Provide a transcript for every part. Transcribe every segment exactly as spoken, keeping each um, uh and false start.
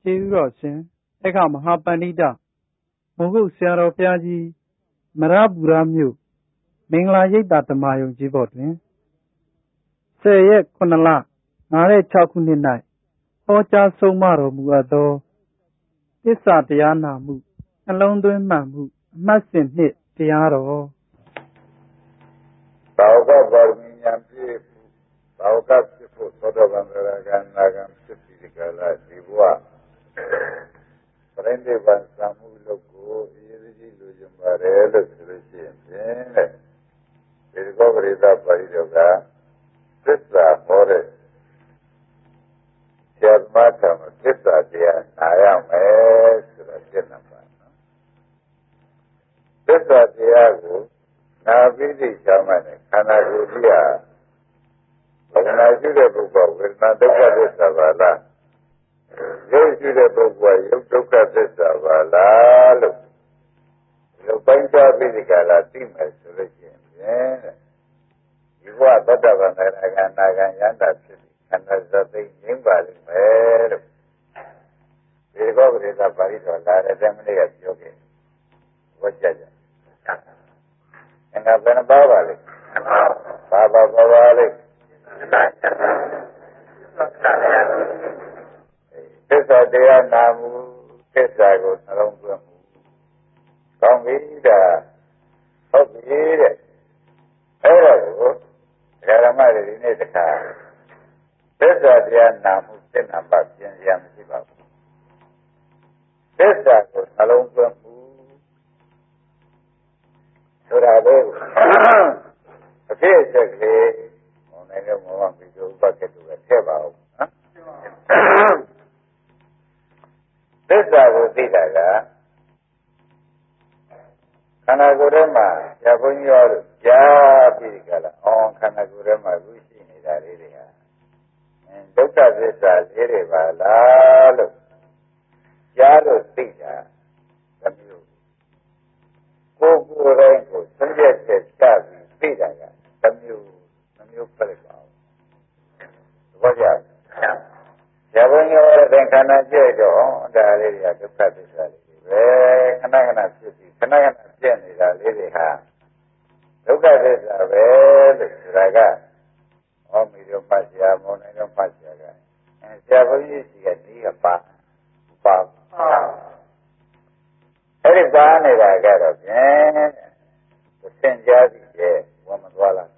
ကျေးဇူးတော်ရှင်ဧကမဟာပန္နိတမိုးကုတ်ဆရာတော်ဘုရားကြီးမရပူရမြို့မင်္ဂလာရိပ်သာဓမ္မယုံကြီးဘော်တွင်ဆယ်ရက်ခုနှစ်လငါးရက်ခြောက်ခုနှစ်၌ဟောကြားဆုံးမတော်မူအပ်သောသစ္စာတရားနာမှုနှလုံးသွင်းမှန်မှုအမှတ်စဉ်နှင့်တရားတော်ဘာဝကပါရမီဉာဏ်ပြည့်ဘာဝကဖြစ်ဖို့သောတော်ဗန္ဒရာကနာဂံဖြစ်ပြီးကြလားဒီဘဝပရိနိဗ္ဗာန်သံမှုလို့ကိုအရေးကြီးလိုချင်ပါတယ်လို့ဆိုလို့ရှိရင်ဖြင့်ဒီကောပရိသပါဠိတော်ကသစ္စာဟောတဲ့ဆရာသမားတော်သစ္စာတရားနာရမယ်ဆိုတာပြည့်နေပါနော်သစ္စာတရားကိုနာပြီးသိချမ်းတဲ့ခန္ဓာကိုယ်ကြီးဟာဝေဒနာရှိတဲ့ပုဂ္ဂိုလ်ဝေဒနာဒုက္ခသစ္စာပါလားရုပ်ရှိတဲ့ပုဂ္ဂိုလ်ကရုပ်ဒုက္ခသစ္စာပါလားလို့ဒီလိုပိုင်းခြားပြီးဒီကလာသိမယ်ဆိုလို့ရှိရင်ဖြင့်ဒီဘဝသတ္တဗန္ဒနာကနာကယန္တာဖြစ်ပြီးခန္ဓာသတိငြိမ်းပါလိမ့်မယ်လို့ဒီကောပရိသပါဠိတော်လာတဲ့တမလေးကပြောခဲ့ဝတ်ကြကြအင်္ဂါဘယ်နှပါပါလိမ့်ဘာပါပါပါလိမ့်သစ္စာတရားနာမှုသစ္စာကိုနှလုံးသွင်းမှုကောင်းပြီဒါဟုတ်ပြီတဲ့အဲ့ဒါကိုဓမ္မတွေဒီနေ့တခါသစ္စာတရားနာမှုစိတ်နာပါပြင်ရမရှိပါဘူးသစ္စာကိုနှလုံးသွင်းမှုဆိုတာလေးအဖြစ်အချက်ကလေးဘုံနိုင်တော့မောပြီးတော့ဥပက္ခတုကထည့်ပါဦးနော်သစ္စာကိုသိတာကခန္ဓာကိုယ်ထဲမှာဇာဘုန်းကြီးရောကြားပြီးကြလားအော်ခန္ဓာကိုယ်ထဲမှာခုရှိနေတာလေးတွေဟာဒုက္ခသစ္စာလေးတွေပါလားလို့ကြားလို့သိတာတစ်မျိုးကိုယ်ကိုယ်တိုင်းကိုသင်္ကြန်ချက်ချပြီးသိတာကတစ်မျိုးတစ်မျိုးပြလိုက်ပါဦးသဘောကျဇာဘုန်းကြီးရောတဲ့ခန္ဓာကြည့်တော့ဒါလေးတွေကဒုက္ခသစ္စာလေးတွေပဲခဏခဏဖြစ်ပြီးခဏခဏပြည့်နေတာလေးတွေဟာဒုက္ခသစ္စာပဲလို့ဆိုတာကဟောမီတို့မှတ်ရမောနိုင်တို့မှတ်ရကအဲဆရာဘုန်းကြီးစီကဒီကပါပါအဲ့ဒီပါနေတာကတော့ဖြင့်သင်ကြားပြီးရဲ့ဝမသွားလား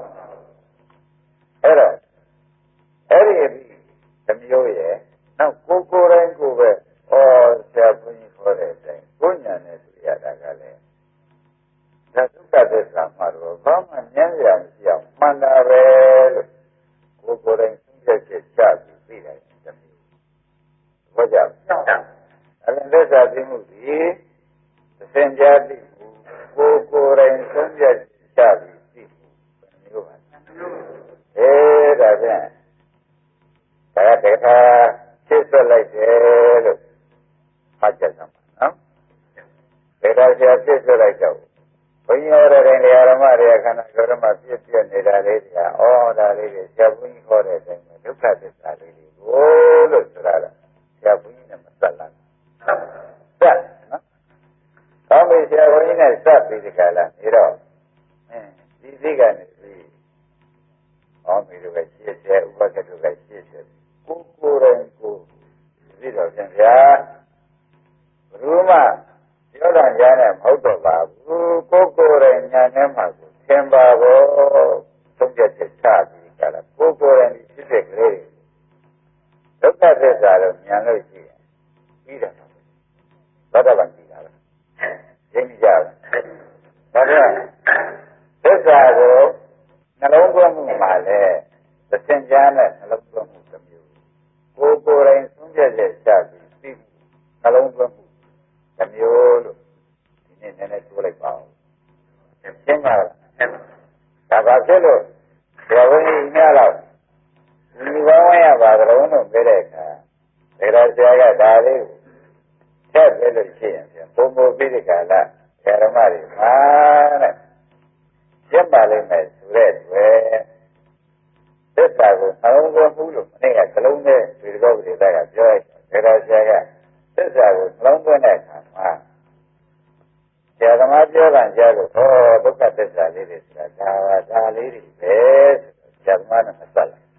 အဲ့တော့အဲ့ဒီအပြီးမျိုးရဲ့နောက်ကိုကိုယ်တိုင်းကိုပဲဩဆရာဘုန်းကြီးခေါ်တဲ့အတိုင်းကိုညာနဲ့တွေ့ရတာကလည်းဒါဒုက္ခသစ္စာမှတော့ဘာမှဉာဏ်ရမရှိအောင်မှန်တာပဲလို့ကိုယ်ကိုယ်တိုင်းသိချက်ချက်ချပြီးသိတယ်တမျိုးဘောကြအဲ့ဒါသစ္စာသိမှုဒီသင်ကြားသိမှုကိုယ်ကိုယ်တိုင်းသိချက်ချပြီးသိမှုဘယ်မျိုးပါအဲဒါဖြင့်ဒါကတခါဖြစ်ဆွလိုက်တယ်လို့မှတ်ချက်သမှာနော်ဒါကဆရာဖြစ်ဆွလိုက်တော့ဘုန်းကြီးဟောတဲ့တရားဓမ္မတွေခန္ဓာကိုယ်ဓမ္မပြည့်ပြည့်နေတာလေးတွေကဩဒါလေးတွေဆရာဘုန်းကြီးဟောတဲ့အတိုင်းဒုက္ခသစ္စာလေးတွေကိုလို့ဆိုတာကဆရာဘုန်းကြီးနဲ့မဆက်လားစက်နော်။ကောင်းပြီဆရာဘုန်းကြီးနဲ့စပ်ပြီးဒီကလာနေတော့အင်းဒီစိတ်ကနေပြီးဩမီတို့ကရှင်းတယ်ဥပက္ခတို့ကရှင်းတယ်ကိုကိုယ်တိုင်ကိုပြီးတော့ပြန်ဗျာဘယ်သူမှပြောတာကြားနဲ့မဟုတ်တော့ပါဘူးကိုကိုယ်တိုင်ညာထဲမှာကိုသင်ပါဘောသုံးချက်ချက်ချပြီးကြလားကိုကိုယ်တိုင်ဖြစ်တဲ့ကလေးဒုက္ခသစ္စာတော့ဉာဏ်လို့ရှိရင်ပြီးတယ်သောတာပန်ပြီးတာပဲသိကြပါဒါကြောင့်သစ္စာကိုနှလုံးသွင်းမှုမှာလဲသင်ကြားနဲ့နှလုံးသွင်းမှုတစ်မျိုးကိုကိုယ်တိုင်သုံးချက်ချက်ချပြီးသိမှုနှလုံးသွင်းမှုတစ်မျိုးလို့ဒီနေ့နည်းနည်းပြောလိုက်ပါဦးရှင်းပါလားဒါပါဖြစ်လို့ဘယ်ဝင်ကြီးများတော့ဒီဘဝရပါကြလို့လို့ပြောတဲ့အခါဒါရဆရာကဒါလေးထည့်ပြလို့ရှိရင်ဘုံဘုံပြီးဒီကလာဆရာဓမ္မတွေမှာတဲ့ရှင်းပါလိမ့်မယ်ဆိုတဲ့တွေ့သစ္စာကိုနှလုံးသွင်းမှုလို့မနေ့ကကလုံးနဲ့ဒီကောပရိသတ်ကပြောလိုက်တယ်ဒါရဆရာကပြောတာကြားလို့ဟောဒုက္ခသစ္စာလေးတွေဆိုတာဒါဒါလေးတွေပဲဇာမနဲ့မဆက်လိုက်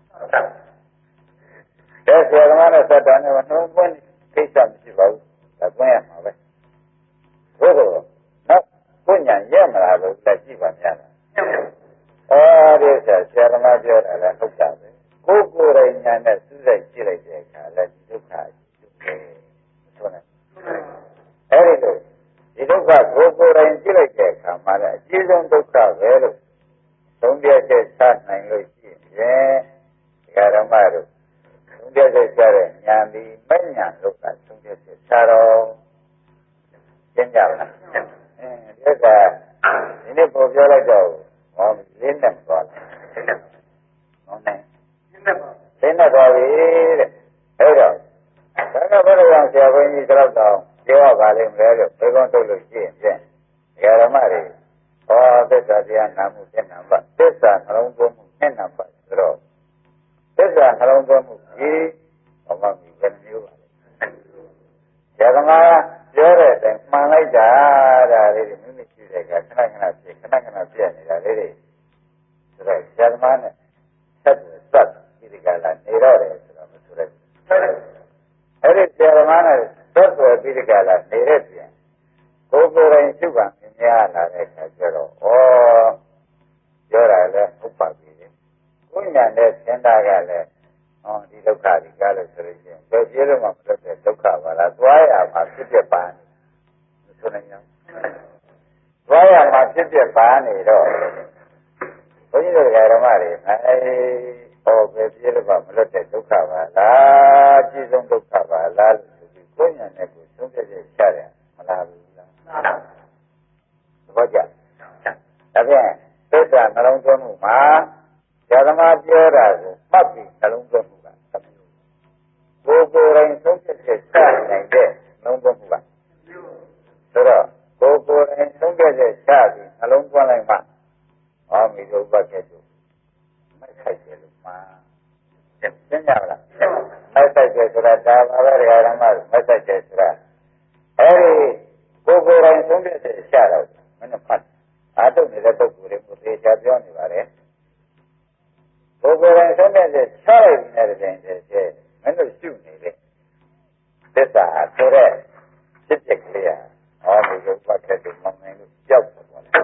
တဲ့ဇာမနဲ့ဆက်တာနဲ့နှုံးပွင့်ကိစ္စမရှိပါဘူးဒါပွင့်ရမှာပဲဘုရားနောက်ကိုညာရက်မလားလို့တက်ကြည့်ပါများလားအော်ဒီဆက်ဇာမပြောတာလည်းဟုတ်တာပဲကိုယ်ကိုယ်တိုင်ညာနဲ့စူးစိုက်ကြည့်လိုက်တဲ့အခါလည်းဒီဒုက္ခရှိတယ်ဆိုနေအဲ့ဒီလိုဒီဒုက္ခကိုယ်ကိုယ်တိုင်ကြည့်လိုက်တဲ့အခါမှာလည်းအကြီးဆုံးဒုက္ခပဲလို့သုံးပြချက်ချနိုင်လို့ရှိရင်ဒီဃာရမတို့သုံးပြချက်ချတဲ့ဉာဏ်ဒီမဉဏ်လို့ကသုံးပြချက်ချတော့ရှင်းကြလားအင်းဒီကဒီနေ့ပေါ်ပြောလိုက်တော့ဟောလေးနဲ့သွားတယ်ဟုတ်တယ်ရှင်းနေသွားပြီတဲ့အဲ့တော့ဒါကဘုရားဆရာဘုန်းကြီးကတော့ပြောရပါလိမ့်မယ်လို့ဘယ်ကောင်ထုတ်လို့ရှိရင်ဖြင့်ဓမ္မတွေဟောသစ္စာတရားနာမှုသစ္စာပါသစ္စာနှလုံးသွင်းမှုနဲ့နာပါဆိုတော့သစ္စာနှလုံးသွင်းမှုဒီဘာမှမဖြစ်မျိုးပါလေဓမ္မပြောတဲ့အတိုင်းမှန်လိုက်တာဒါလေးတွေမိမိရှိတဲ့ကခဏခဏဖြစ်ခဏခဏပြည့်နေတာလေးတွေဆိုတော့ဓမ္မနဲ့ဆက်စပ်ဒီကလာနေတော့တယ်ဆိုတော့မဆိုလိုက်အဲ့ဒီဓမ္မနဲ့သက်ွယ်ပြီးဒီကလာနေတဲ့ပြန်ကိုယ်ကိုယ်တိုင်ရှုပါမြင်ရလာတဲ့အခါကျတော့ဩပြောတာလည်းဟုတ်ပါပြီကိုယ်ညာနဲ့သင်္တာကလည်းဟောဒီဒုက္ခဒီကားလို့ဆိုလို့ရှိရင်ဘယ်ပြေလို့မှမလွတ်တဲ့ဒုက္ခပါလားသွားရမှာဖြစ်ဖြစ်ပါနေဆိုနေnhauသွားရမှာဖြစ်ဖြစ်ပါနေတော့ဘုန်းကြီးတို့ဓမ္မတွေအဲဟောဘယ်ပြေလို့မှမလွတ်တဲ့ဒုက္ခပါလားအကြီးဆုံးဒုက္ခပါလားလို့ဆိုပြီးကိုယ်ညာနဲ့ကိုယ်သုံးပြချက်ချတယ်မလားဘူးလားသဘောကျဒါဖြင့်သစ္စာနှလုံးသွင်းမှုမှာဓမ္မပြောတာကိုမှတ်ပြီးနှလုံးသွင်းမှုကတစ်မျိုးကိုယ်ကိုယ်တိုင်သုံးပြချက်ချနိုင်တဲ့နှလုံးသွင်းမှုကဆိုတော့ကိုယ်ကိုယ်တိုင်သုံးပြချက်ချပြီးနှလုံးသွင်းလိုက်မှဟောမိတို့ဘက်ကဲ့သို့မခိုက်တယ်လို့မှာသင်ကြပါလားမဆိုင်တယ်ဆိုတာဒါပါပဲဓမ္မတို့မဆိုင်တယ်ဆိုတာအဲဒီကိုယ်ကိုယ်တိုင်သုံးပြချက်ချတော့မင်းတို့ဖတ်အားထုတ်နေတဲ့ပုဂ္ဂိုလ်တွေကိုသေချာပြောနေပါလေကိုယ်ကိုယ်တိုင်သုံးပြချက်ချလိုက်နေတဲ့တိုင်တည်းကျမင်းတို့ရှုနေတဲ့သစ္စာဆိုတဲ့ဖြစ်တဲ့ကလေးဟာဟောဒီလိုပတ်ခဲ့တယ်မောင်နိုင်လို့ကြောက်တယ်ပေါ့လေ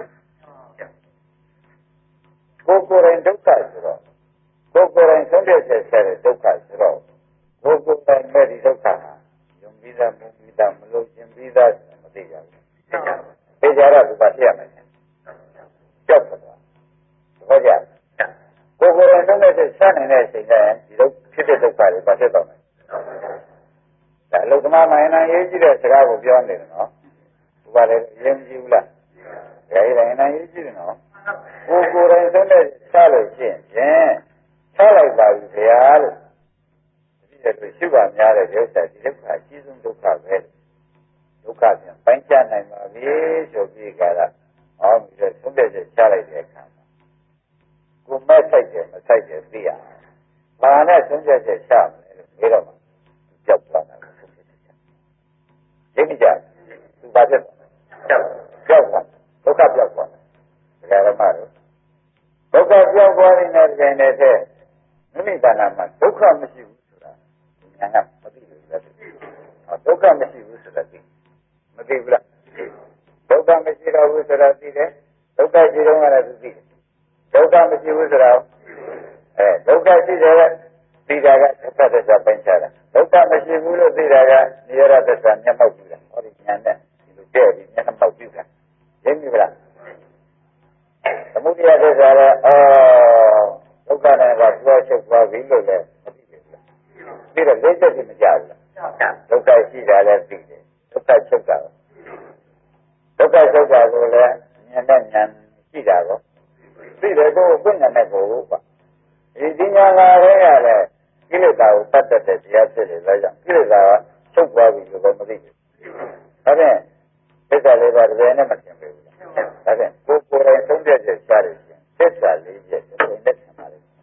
ကိုယ်ကိုယ်တိုင်ဒုက္ခဆိုတော့ကိုယ်ကိုယ်တိုင်သုံးပြချက်ချတဲ့ဒုက္ခဆိုတော့ကိုယ်ကိုယ်တိုင်မဲ့ဒီဒုက္ခဟာယုံပြီးသားမုန်းပြီးသားမလို့ရှင်ပြီးသားမသိကြဘူးသိကြတော့ဒီပါပြရမယ်ကြောက်တယ်သဘောကျကိုယ်ကိုယ်တိုင်သုံးပြချက်ချနိုင်တဲ့အချိန်တိုင်းဒီလိုဖြစ်တဲ့ဒုက္ခတွေပါဖြစ်တော့မယ်ဒါအလုသမားနိုင်နိုင်ရေးကြည့်တဲ့စကားကိုပြောနေတယ်နော်ဒီပါလေရင်းကြည့်ဘူးလားဒါရည်နိုင်ရေးကြည့်တယ်နော်ကိုယ်ကိုယ်တိုင်သုံးတဲ့ချလို့ရှိရင်ဖြင့်ချလိုက်ပါပြီဗျာလို့ဒီလိုရှိပါများတဲ့ဥစ္စာဒီဒုက္ခအကြီးဆုံးဒုက္ခပဲဒုက္ခပြန်ပိုင်းခြားနိုင်ပါပြီဆိုပြီးကြတာဟောပြီးတော့သုံးတဲ့ချက်ချလိုက်တဲ့အခါမှာကိုယ်မဲ့ဆိုင်တယ်မဆိုင်တယ်သိရဘာနဲ့သုံးတဲ့ချက်ချမလဲလို့ပြောတော့မှကြောက်သွားတာသုံးတဲ့ချက်ချရိပ်ကြသူပါဖြစ်ကြောက်သွားဒုက္ခပြောက်သွားတယ်ဓမ္မတို့ဒုက္ခပြောက်သွားနေတဲ့တိုင်တဲ့မိမိတဏ္ဍာမှာဒုက္ခမရှိဘူးဆိုတာဉာဏ်ကမသိဘူးလားဒုက္ခမရှိဘူးဆိုတာသိမသိဘူးလားဒုက္ခမရှိတော့ဘူးဆိုတာသိတယ်ဒုက္ခရှိတော့မှလည်းသူသိတယ်ဒုက္ခမရှိဘူးဆိုတာအဲဒုက္ခရှိတယ်သိတာကဒုက္ခသစ္စာပိုင်းခြားတာဒုက္ခမရှိဘူးလို့သိတာကနိရောဓသစ္စာမျက်မှောက်ပြုတာဟောဒီဉာဏ်နဲ့ဒီလိုတဲ့ပြီးမျက်မှောက်ပြုတာရင်းပြီလားသမုဒိယသစ္စာလည်းအော်ဒုက္ခနဲ့ကပြောချုပ်သွားပြီလို့လည်းမသိဘူးလားပြီးတော့လေးချက်ကြီးမကြဘူးလားဒုက္ခရှိတာလည်းသိတယ်ဒုက္ခချုပ်တာဒုက္ခချုပ်တာကိုလည်းဉာဏ်နဲ့ဉာဏ်ရှိတာကိုသိတယ်ကိုယ်ကိုယ်ဉာဏ်နဲ့ကိုယ်ပါဒီဒီညာလာတဲ့ကလည်းကိလေသာကိုတတ်တတ်တဲ့တရားဖြစ်နေလဲကြောင့်ကိလေသာကချုပ်သွားပြီလို့လည်းမသိဘူးဒါဖြင့်သစ္စာလေးပါးတစ်ပြိုင်နဲ့မသင်ပေဘူးလားဒါဖြင့်ကိုယ်ကိုယ်တိုင်သုံးပြချက်ရှားတယ်ရှင်သစ္စာလေးချက်တစ်ပြိုင်နဲ့သင်ပါလိမ့်မယ်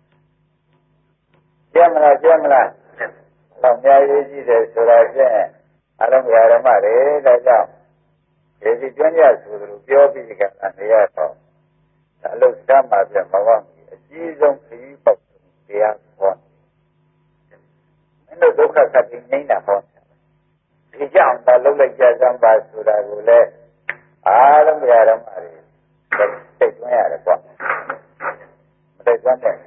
ကျမ်းမလားကျမ်းမလားတော့အများကြီးကြည့်တယ်ဆိုတာဖြင့်အလုံးဓမ္မတွေဒါကြောင့်ဒီဒီကျွမ်းရဆိုလိုပြောပြီးကြတာနေရတော့အလုစမ်းမှာပြန်မဝမ်းအကြီးဆုံးခရီးပေါက်တရားဟောမင်းတို့ဒုက္ခကတိငိမ့်တာဟောဒီကြောင့်ဒါလုံးလိုက်ကြစမ်းပါဆိုတာကိုလည်းအားလုံးကြရတော့မှသိသွင်းရတယ်ကွာမသိသွင်းတဲ့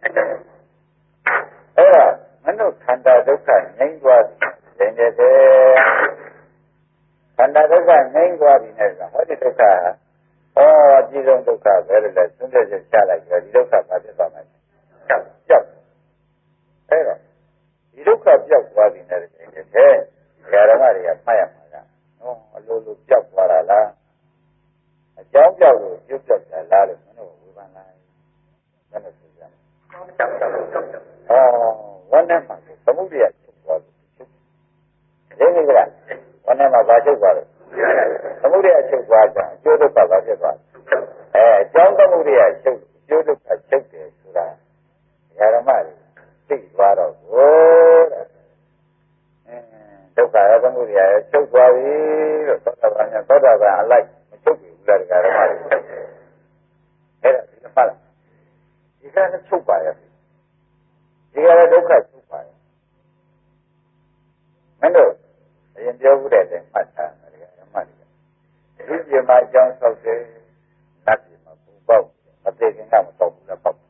အဲ့ဒါမနုခန္ဓာဒုက္ခငြိမ်းသွားပြီနေတယ်ခန္ဓာဒုက္ခငြိမ်းသွားပြီနဲ့ဆိုဟောဒီဒုက္ခဟောအကြီးဆုံးဒုက္ခပဲလေသုံးချက်ချက်ချလိုက်ကြဒီဒုက္ခဘာဖြစ်သွားမလဲကြောက်အဲ့တော့ဒီဒုက္ခပြောက်သွားပြီနဲ့တကယ်ဓမ္မတွေကမှတ်ရမှာကနော်အလိုလိုပြောက်သွားတာလားအကြောင်းပြောက်လို့ပြုတ်ပြောက်တာလားလို့မင်းတို့ဝေဖန်လိုက်ဘယ်လိုဆိုကြလဲအော်ဝန်းထဲမှာသမုဒိယချုပ်သွားလို့ချုပ်ဒီနေ့ကဝန်းထဲမှာဘာချုပ်သွားလဲသမုဒိယချုပ်သွားကြအကျိုးဒုက္ခဘာဖြစ်သွားအဲအကြောင်းသမုဒိယချုပ်အကျိုးဒုက္ခချုပ်တယ်ဆိုတာဓမ္မတွေသိသွားတော့ဘိုးတဲ့ဒုက္ခရသမုဒိယချုပ်သွားပြီလို့သောတာပန်နဲ့သောတာပန်အလိုက်မချုပ်ပြီဘူးလားဓမ္မတွေအဲ့ဒါဒီမှာလားဒီကနေ့ချုပ်ပါရဲ့ဒီကနေ့ဒုက္ခချုပ်ပါရဲ့မင်းတို့အရင်ပြောမှုတဲ့မှတ်ထားတယ်ဓမ္မတွေလူကြီးမှာအကြောင်းဆောက်တယ်နတ်ကြီးမှာပူပေါက်မသေးခင်ကမပေါက်ဘူးလားပေါက်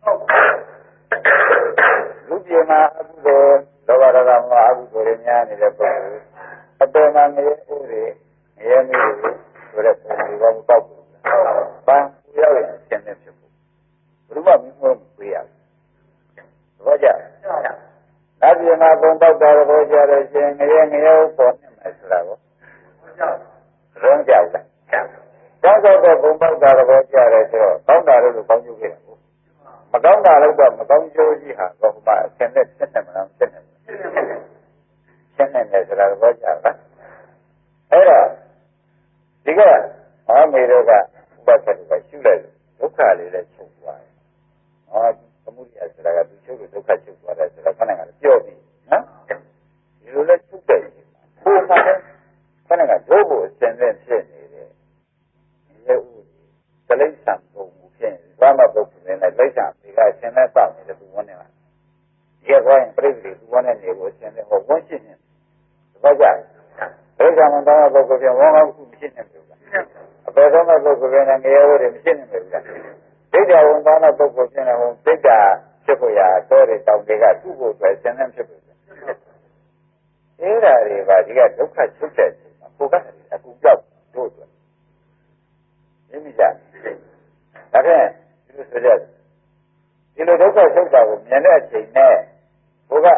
လူကြီးမှာအကုသိုလ်လောဘဒေါသမောဟအကုသိုလ်တွေများနေတဲ့ပုဂ္ဂိုလ်အပေမှာငရဲဥတွေငရဲမိတွေဆိုတဲ့ပုံတွေတော့မပေါက်ဘူး။ဘာကိုရောက်ရင်ရှင်းနေဖြစ်ဘူး။ဘုရားမင်းမပေးရဘူး။ဘာကြ။နတ်ပြည်မှာပုံပေါက်တာကိုကြတယ်ရှင်ငရဲငရဲပေါ်နေမယ်ဆိုတာကိုရုံးကြောက်လား။ကြောက်တော့ပုံပေါက်တာကိုကြတယ်ဆိုတော့ကောင်းတာလို့ကောင်းကျိုးခဲ့တယ်။မကောင်းတာလို့တော့မကောင်းကျိုးကြီးဟာကောမှအရှင်နဲ့ဖြစ်နေမှာမဖြစ်နိုင်ဘူး။ရှင်းနေတယ်ဆိုတာကိုကြားလားအဲ့တော့ဒီကအာမေတို့ကဥပက္ခတုကရှုလိုက်ဒုက္ခလေးလည်းချုပ်သွားတယ်။ဟောသမုဒိယဆိုတာကသူချုပ်လို့ဒုက္ခချုပ်သွားတယ်ဆိုတာခဏကပြောပြီးနော်ဒီလိုလဲချုပ်တယ်ပုံမှန်ခဏကဒုက္ခအစဉ်နဲ့ဖြစ်နေတယ်။ဒီဥဒလိစ္ဆံပုံမှုဖြစ်ဘာမှပုဂ္ဂိုလ်နဲ့လိစ္ဆံဒီကအစဉ်နဲ့စောင့်နေတယ်သူဝင်နေတာ။ဒီကောင်းပြိတ္တိသူဝင်နေနေကိုအစဉ်နဲ့ဟောဝင်ရှိနေဘာကြဒုက္ခမတောင်းတဲ့ပုဂ္ဂိုလ်ပြန်ဝမ်းကောင်းမှုမရှိနေဘူးလားအပေဆုံးတဲ့ပုဂ္ဂိုလ်ပြန်ငရဲဝတွေမရှိနေဘူးလားဒိဋ္ဌဝန်တောင်းတဲ့ပုဂ္ဂိုလ်ပြန်ဟောဒိဋ္ဌဖြစ်ဖို့ရာတော်တွေတောင်းတွေကသူ့ကိုယ်ပဲဆင်းရဲဖြစ်ဖို့အဲ့ဒါတွေပါဒီကဒုက္ခချုပ်တဲ့ချိန်မှာကိုယ်ကအကူပြောက်တို့အတွက်သိမိကြဒါဖြင့်ဒီလိုဆိုကြဒီလိုဒုက္ခချုပ်တာကိုမြင်တဲ့အချိန်နဲ့ကိုယ်က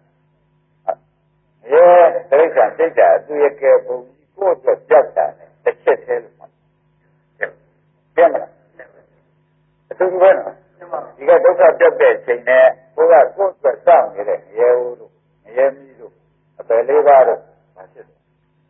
ရဲဒိဋ္ဌံစိတ်ဓာတ်သူရဲ့ကဲပုံကြီးကိုယ့်အတွက်ပြောက်တာနဲ့တစ်ချက်သေးလို့မှတ်ပြမလားအတူတူပဲနော်ဒီကဒုက္ခပြောက်တဲ့အချိန်နဲ့ကိုယ်ကကိုယ့်အတွက်စောင့်နေတဲ့ရဲဦးတို့ရဲမီးတို့အပယ်လေးပါးတို့မဖြစ်ဘူး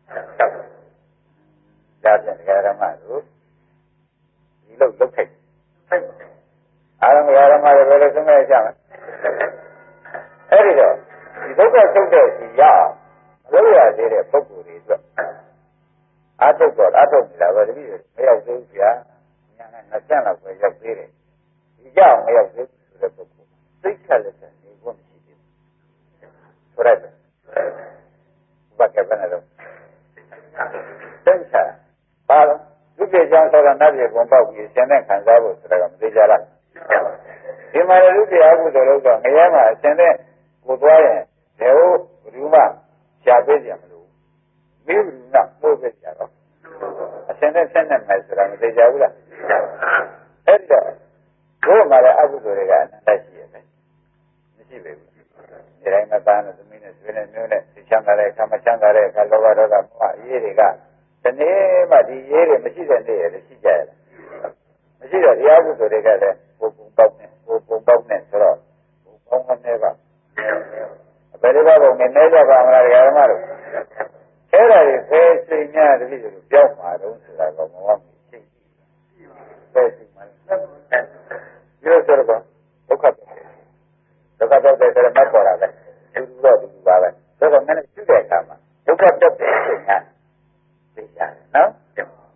ဒါဖြင့်ဒကာရမတို့ဒီလိုလုပ်ခိုက်အားလုံးဒကာရမတွေဘယ်လိုဆုံးမဲ့ကြမလဲအဲ့ဒီတော့ဒီဒုက္ခချုပ်တဲ့အချိန်ရအောင်မလုပ်ရသေးတဲ့ပုဂ္ဂိုလ်တွေအတွက်အာထုတ်တော့အာထုတ်နေတာပဲတပည့်မရောက်သေးဘူးဗျာညာနဲ့နှစ်ဆန့်လောက်ပဲရောက်သေးတယ်ဒီကြောင့်မရောက်သေးဘူးဆိုတဲ့ပုဂ္ဂိုလ်သိက္ခာလက်နဲ့နေဖို့မရှိသေးဘူးဆိုရက်ဘာကဘယ်နဲ့တော့သိက္ခာပါလို့လူပြေချောင်းဆိုတာနတ်ပြေပုံပေါက်ပြီးရှင်တဲ့ခံစားဖို့ဆိုတာကမသေးကြလားဒီမှာလူပြေအကုသိုလ်လို့တော့ငရဲမှာအရှင်တဲ့ကိုသွားရင်ဘယ်ဟုတ်ဘယ်သူမှရှားပေးကြမလို့မိဘကပို့ပေးကြတော့အရှင်နဲ့ဆက်နေမယ်ဆိုတာမသိကြဘူးလားအဲ့တော့ဘုရားမှာလည်းအကုသိုလ်တွေကအနန္တရှိရတယ်မရှိပေဘူးဒီတိုင်းမသားနဲ့သမီးနဲ့ဆွေးနဲ့မျိုးနဲ့သိချမ်းသာတဲ့အခါမချမ်းသာတဲ့အခါလောဘဒေါသမောဟအေးတွေကဒီနေ့မှဒီရေးတွေမရှိတဲ့နေ့ရရှိကြရလားမရှိတော့ဒီအကုသိုလ်တွေကလည်းဘုံပုံပေါက်နဲ့ဘုံပုံပေါက်နဲ့ဆိုတော့ဘုံပေါက်ကနေပါဘယ်လိုပါဘုံနဲ့နေကြပါမလားဓမ္မတို့အဲ့ဒါတွေဖယ်စိတ်များတတိယလိုပြောင်းမှာတော့ဆိုတာကမဟုတ်ဘူးသိဖယ်စိတ်မှာဒီလိုဆိုတော့ဒုက္ခဒုက္ခတော့တဲ့မပေါ်လာတယ်သူတို့တော့ဒီပါပဲဆိုတော့မင်းရှုတဲ့အခါမှာဒုက္ခတက်တဲ့အချိန်ကသိကြတယ်နော်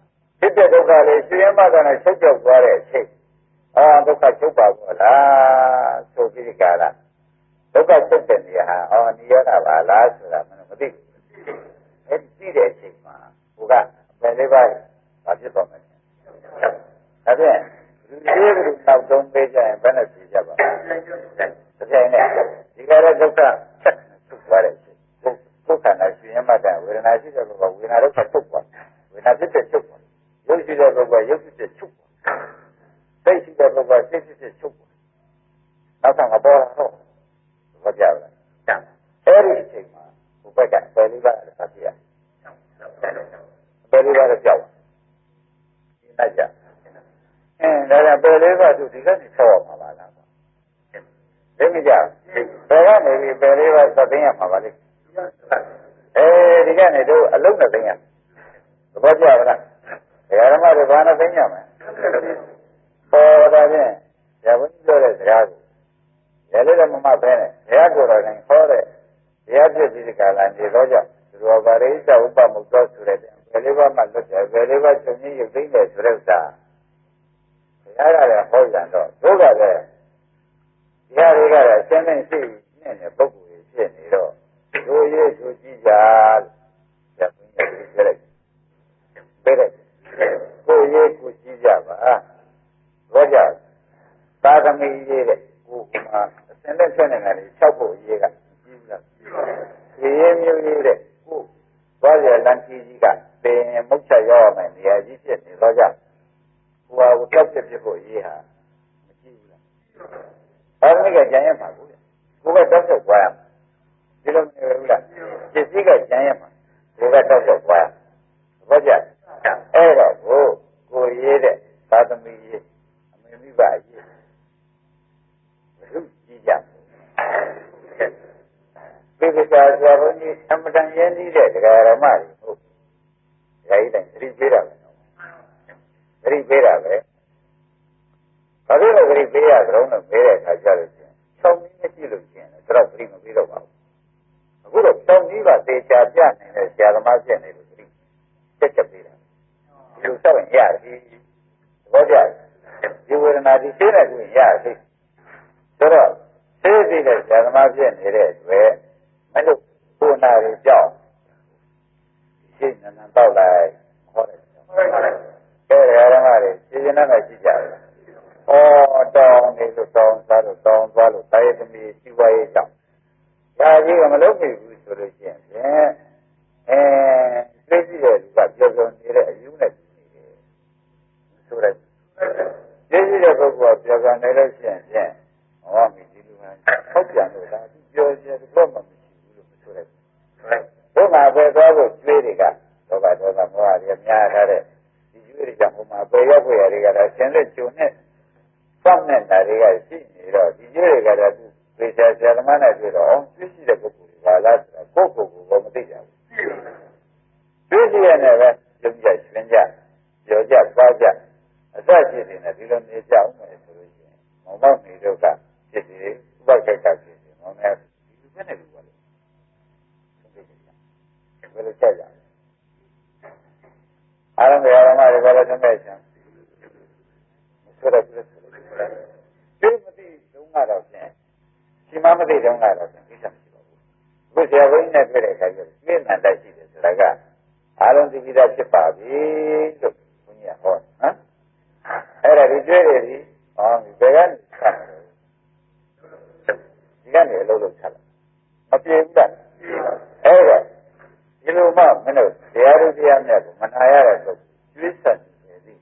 ကလည်းချက်ကြောက်သွားတဲ့အချိန်အာဒုက္ခချုပ်ပါဘောလားဆိုပြီးဒီကလာဒုက္ခချုပ်တဲ့နေရာဟာအော်နေရတာပါလားဆိုတာမသိဘူးအဲ့ဒီသိတဲ့အချိန်မှာဟိုကဘယ်လေးပါးဘာဖြစ်တော့မလဲဒါဖြင့်လူကြီးလူနောက်သုံးပေးကြရင်ဘယ်နဲ့ဖြေကြပါ့မလဲဒါဖြင့်ねဒီကရဒုက္ခဆက်ချုပ်သွားတဲ့အချိန်ဒုက္ခနဲ့ရှင်ရမှတဲ့ဝေဒနာရှိတဲ့ပုဂ္ဂိုလ်ဝေဒနာဒုက္ခချုပ်သွားဝေဒနာဖြစ်တဲ့ချုပ်သွားရုပ်ရှိတဲ့ပုဂ္ဂိုလ်ရုပ်ဖြစ်တဲ့ချုပ်သွားစိတ်ရှိတဲ့ပုဂ္ဂိုလ်စိတ်ဖြစ်တဲ့ချုပ်သွားနောက်ဆုံးမပေါ်တော့ဘာကြလဲအဲ့ဒီအချိန်မှာဘုပ္ပကပယ်လေးပါးလည်းဖြစ်ရပယ်လေးပါးလည်းကြောက်ဒီလိုက်ကြအဲဒါကပယ်လေးပါးသူဒီကနေ့ဆောက်ရမှာပါလားသိမကြဘယ်ကနေပြီးပယ်လေးပါးသတ်သိရမှာပါလိမ့်အဲဒီကနေတို့အလုံးနဲ့သိရသဘောကျလားဓမ္မတွေဘာနဲ့သိရမလဲပေါ်တာဖြင့်ဇာဝင်းပြောတဲ့စကားကိုရလေးလည်းမမှတ်ပဲနဲ့ဘုရားကိုယ်တော်ကဟောတဲ့တရားဖြစ်ပြီးဒီကလာနေတော့ကြောင့်သူတော်ဘာရိစ္ဆဥပမုတ်တော်ဆိုတဲ့ဘယ်လေးပါးမှလွတ်တယ်ဘယ်လေးပါးချုပ်ငင်းရုပ်သိမ်းတယ်ဆိုတဲ့ဥစ္စာဘုရားကလည်းဟောကြတော့တို့ကလည်းတရားတွေကလည်းအရှင်းနဲ့ရှိနေတဲ့ပုဂ္ဂိုလ်တွေဖြစ်နေတော့တို့ရေးသူကြည့်ကြဇာဝင်းရဲ့ပြည့်လိုက်ပြည့်လိုက်ကိုရေးကိုကြည့်ကြပါဘောကြသာသမီရေးတဲ့ကိုမှာအစင်းနဲ့ဆက်နေတာလေ၆ဖို့ရေးကကြည့်လားဒီရေးမျိုးရေးတဲ့ကိုသွားရလန်ကြီးကြီးကပင်မုတ်ချက်ရောက်ရမယ်နေရာကြီးဖြစ်နေတော့ကြကိုဟာကိုတောက်ဖြစ်ဖြစ်ဖို့ရေးဟာမကြည့်ဘူးလားသာသမီကကြံရမှာကိုကိုကတောက်ချက်သွားရမှာဒီလိုမနေဘူးလားပစ္စည်းကကြံရမှာကိုကတောက်ချက်သွားရဘောကြအဲ့တော့ကိုကိုရေးတဲ့သာသမီရေးအမေမိဘရေးဘုကြည့်ကြပိဋကဆရာဘုန်းကြီးအမတန်ရင်းနှီးတဲ့တရားဓမ္မတွေဟုတ်ဓာကြီးတိုင်းသတိပေးတာပဲသတိပေးတာပဲဘာလို့လဲသတိပေးရကြုံလို့ပေးတဲ့အခါကျလို့ချင်း၆နည်းမရှိလို့ချင်းတော့သတိမပေးတော့ပါဘူးအခုတော့၆နည်းပါသေချာပြနေတဲ့ဆရာသမားဖြစ်နေလို့သတိချက်ချက်ပေးတာဒီလိုစောင့်ရင်ရတယ်ဘောကြဒီဝေဒနာဒီသိတဲ့ကိုရတယ်ဆိုတော့သိသိတဲ့ဇာသမားဖြစ်နေတဲ့အတွက်မလို့ကိုယ်နာတွေကြောက်ရှင်းနန်းနန်းတောက်လိုက်ဟောတယ်အဲ့ဒါဓမ္မတွေရှင်းရှင်းနဲ့ကြည့်ကြတယ်ဩတောင်းနေလို့တောင်းစားလို့တောင်းသွားလို့တာယသမီးရှိဝါရေးကြောင့်ဒါကြီးကမလုပ်နိုင်ဘူးဆိုလို့ရှိရင်ဖြင့်အဲသိသိတဲ့လူကပြောပြောနေတဲ့အယူနဲ့ဆိုတဲ့သိသိတဲ့ပုဂ္ဂိုလ်ကပြောပြောနေလို့ရှိရင်ဖြင့်ဟောမိဒီလူကဟုတ်ပြန်လို့ဒါသူပြောခြင်းတော့မှမရှိဘူးလို့မဆိုလိုက်ဘူးဘုရားပဲသွားဖို့ကျွေးတွေကတော့ကတော့မောဟတွေများထားတဲ့ဒီကျွေးတွေကြောင့်ဘုရားပဲရောက်ဖို့ရတွေကလည်းဆင်းသက်ကျုံနဲ့စောင့်နေတာတွေကရှိနေတော့ဒီကျွေးတွေကလည်းသူပေချာဆရာသမားနဲ့တွေ့တော့အောင်သိရှိတဲ့ပုဂ္ဂိုလ်တွေကလားဆိုတာကိုယ့်ကိုယ်ကိုမသိကြဘူးသိရှိရတဲ့ပဲယုံကြည်ရှင်ကြပြောကြသွားကြအစရှိနေတယ်ဒီလိုနေကြအောင်မယ်ဆိုလို့ရှိရင်မောင်မောင်နေတော့ကဖြစ်စီဥပက္ခကဖြစ်စီမောင်နဲ့ဒီလိုပဲနေလို့ပါလေဘယ်လိုချက်ကြအားလုံးတရားဓမ္မတွေလည်းသမဲ့ချင်ဆိုတော့ဒီမသိတုံးကတော့ဖြင့်ဒီမှမသိတုံးကတော့ဖြင့်ကိစ္စမရှိပါဘူးအခုဆရာဘုန်းကြီးနဲ့တွေ့တဲ့အခါကျတော့ပြည့်နံတိုက်ရှိတယ်ဆိုတာကအားလုံးသိပြီးသားဖြစ်ပါပြီလို့ဘုန်းကြီးကဟောနော်အဲ့ဒါဒီတွေ့တယ်ဒီဟောဒီဘယ်ကနေဆက်ဒီကနေအလုပ်လုပ်ချလိုက်မပြေဘူးလားအဲ့ဒါဒီလိုမှမင်းတို့တရားတို့တရားမြတ်ကိုမနာရတဲ့ဆိုကျွေးဆက်နေသည်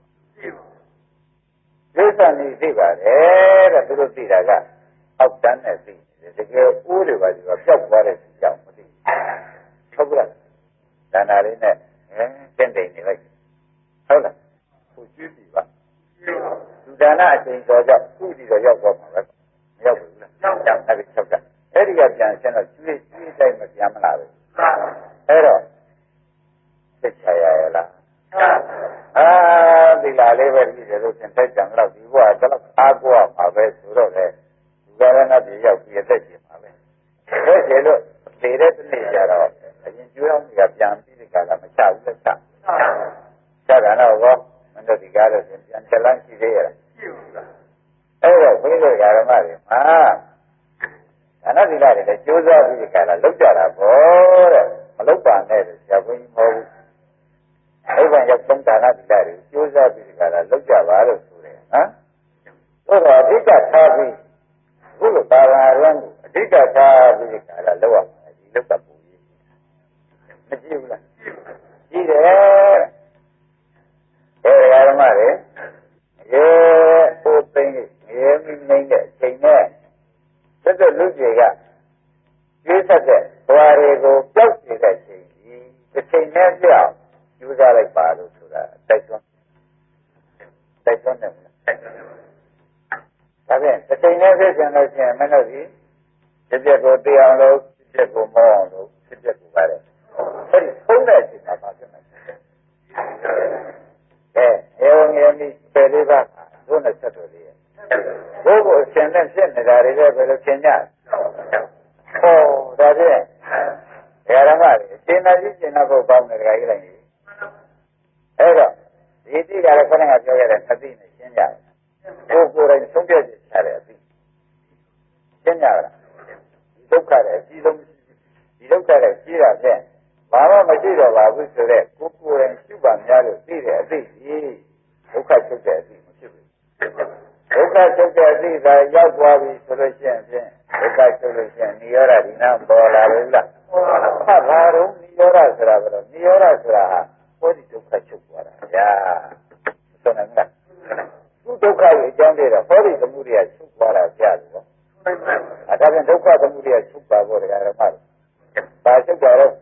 ကျွေးဆက်နေသိပါတယ်တဲ့သူတို့သိတာကအောက်တန်းနဲ့သိတယ်တကယ်အိုးတွေပါဒီကပျောက်သွားတဲ့ကြောင့်မသိဟုတ်ကဲ့ဒါနာလေးနဲ့တင့်တယ်နေလိုက်ဟုတ်လားကိုကျွေးပြီပါသူဒါနအချိန်တော်ကြောင့်ခုဒီတော့ရောက်သွားမှာပဲမရောက်ဘူးလားရောက်ရောက်အဲ့ဒီ၆ကအဲ့ဒီကပြန်ရှင်းတော့ကျွေးကျွေးတိုင်းမပြန်မလာဘူးအဲ့တော့သိချရရလားအာဒီလာလေးပဲကြည့်တယ်လို့သင်တိုက်ကြံတော့ဒီဘဝကတော့အားကိုးမှာပဲဆိုတော့လေဒီကရဏပြေရောက်ပြီးအသက်ရှင်မှာပဲဒါကျေလို့ဒီတဲ့တနေ့ကျတော့အရင်ကျွေးအောင်ကပြန်ပြီးဒီကလာမချဘူးလက်ချချတာတော့ဘောမင်းတို့ဒီကားတော့နသီလတွေလည်းကြိုးစားပြီးဒီကလာလောက်ကြတာပေါ့တဲ့မလောက်ပါနဲ့ဆရာဘုန်းကြီးမဟုတ်ဘူးအိဗံရောက်သုံးဒါနသီလတွေကြိုးစားပြီးဒီကလာလောက်ကြပါလို့ဆိုတယ်နော်ဆိုတော့အဓိကထားပြီးအခုလိုပါရရန်အဓိကထားပြီးဒီကလာလောက်ရမှာဒီလောက်ကပူကြီးမကြည့်ဘူးလားကြည့်တယ်ဘယ်ဓမ္မတွေရေဟိုသိငရေမိနေတဲ့ချိန်နဲ့သက်သက်လူကြီးကကျွေးဆက်တဲ့ဘဝတွေကိုပျောက်နေတဲ့ချိန်ကြီးတစ်ချိန်နဲ့ပြောင်းယူစားလိုက်ပါလို့ဆိုတာတိုက်တွန်းတိုက်တွန်းတယ်ဒါဖြင့်တစ်ချိန်နဲ့ဖြစ်ပြန်လို့ရှိရင်မင်းတို့ဒီဖြစ်ပျက်ကိုသိအောင်လို့ဖြစ်ပျက်ကိုမောအောင်လို့ဖြစ်ပျက်ကိုပါတယ်အဲဒီသုံးတဲ့အချိန်မှာပါဖြစ်မယ်အဲရေဝငယ်မိပယ်လေးပါးဘုနဲ့ဆက်တော်လေးရဲ့ဘိုးကိုအရှင်နဲ့ဖြစ်နေတာတွေပဲဘယ်လိုသင်ကြဟောဒါဖြင့်ဓမ္မတွေအရှင်သာကြီးရှင်သာဘုပေါင်းနေတာကြီးလိုက်နေအဲ့တော့ဒီတိကလည်းခဏကပြောခဲ့တဲ့သတိနဲ့ရှင်းကြတယ်ကိုယ်ကိုယ်တိုင်ဆုံးဖြတ်ချက်ချတဲ့အသိရှင်းကြလားဒီဒုက္ခရဲ့အကြီးဆုံးဒီဒုက္ခရဲ့ကြီးတာဖြင့်ဘာမှမရှိတော့ပါဘူးဆိုတော့ကိုယ်ကိုယ်တိုင်ရှုပါများလို့သိတဲ့အသိကြီးဒုက္ခချုပ်တဲ့အသိမဖြစ်ဘူးဒုက္ခချုပ်တဲ့အသိကရောက်သွားပြီဆိုလို့ရှိရင်ဖြင့်ဒုက္ခချုပ်လို့ရှိရင်နိရောဓဒီနာပေါ်လာလို့လားဖတ်လာတော့နိရောဓဆိုတာကတော့နိရောဓဆိုတာဟာဟောဒီဒုက္ခချုပ်သွားတာဗျာဆိုနေလားသူဒုက္ခရဲ့အကြောင်းတွေတော့ဟောဒီသမှုတွေကချုပ်သွားတာဗျာလို့ပေါ့အဲဒါဖြင့်ဒုက္ခသမှုတွေကချုပ်ပါဖို့တရားဓမ္မတွေဘာချုပ်ကြတော့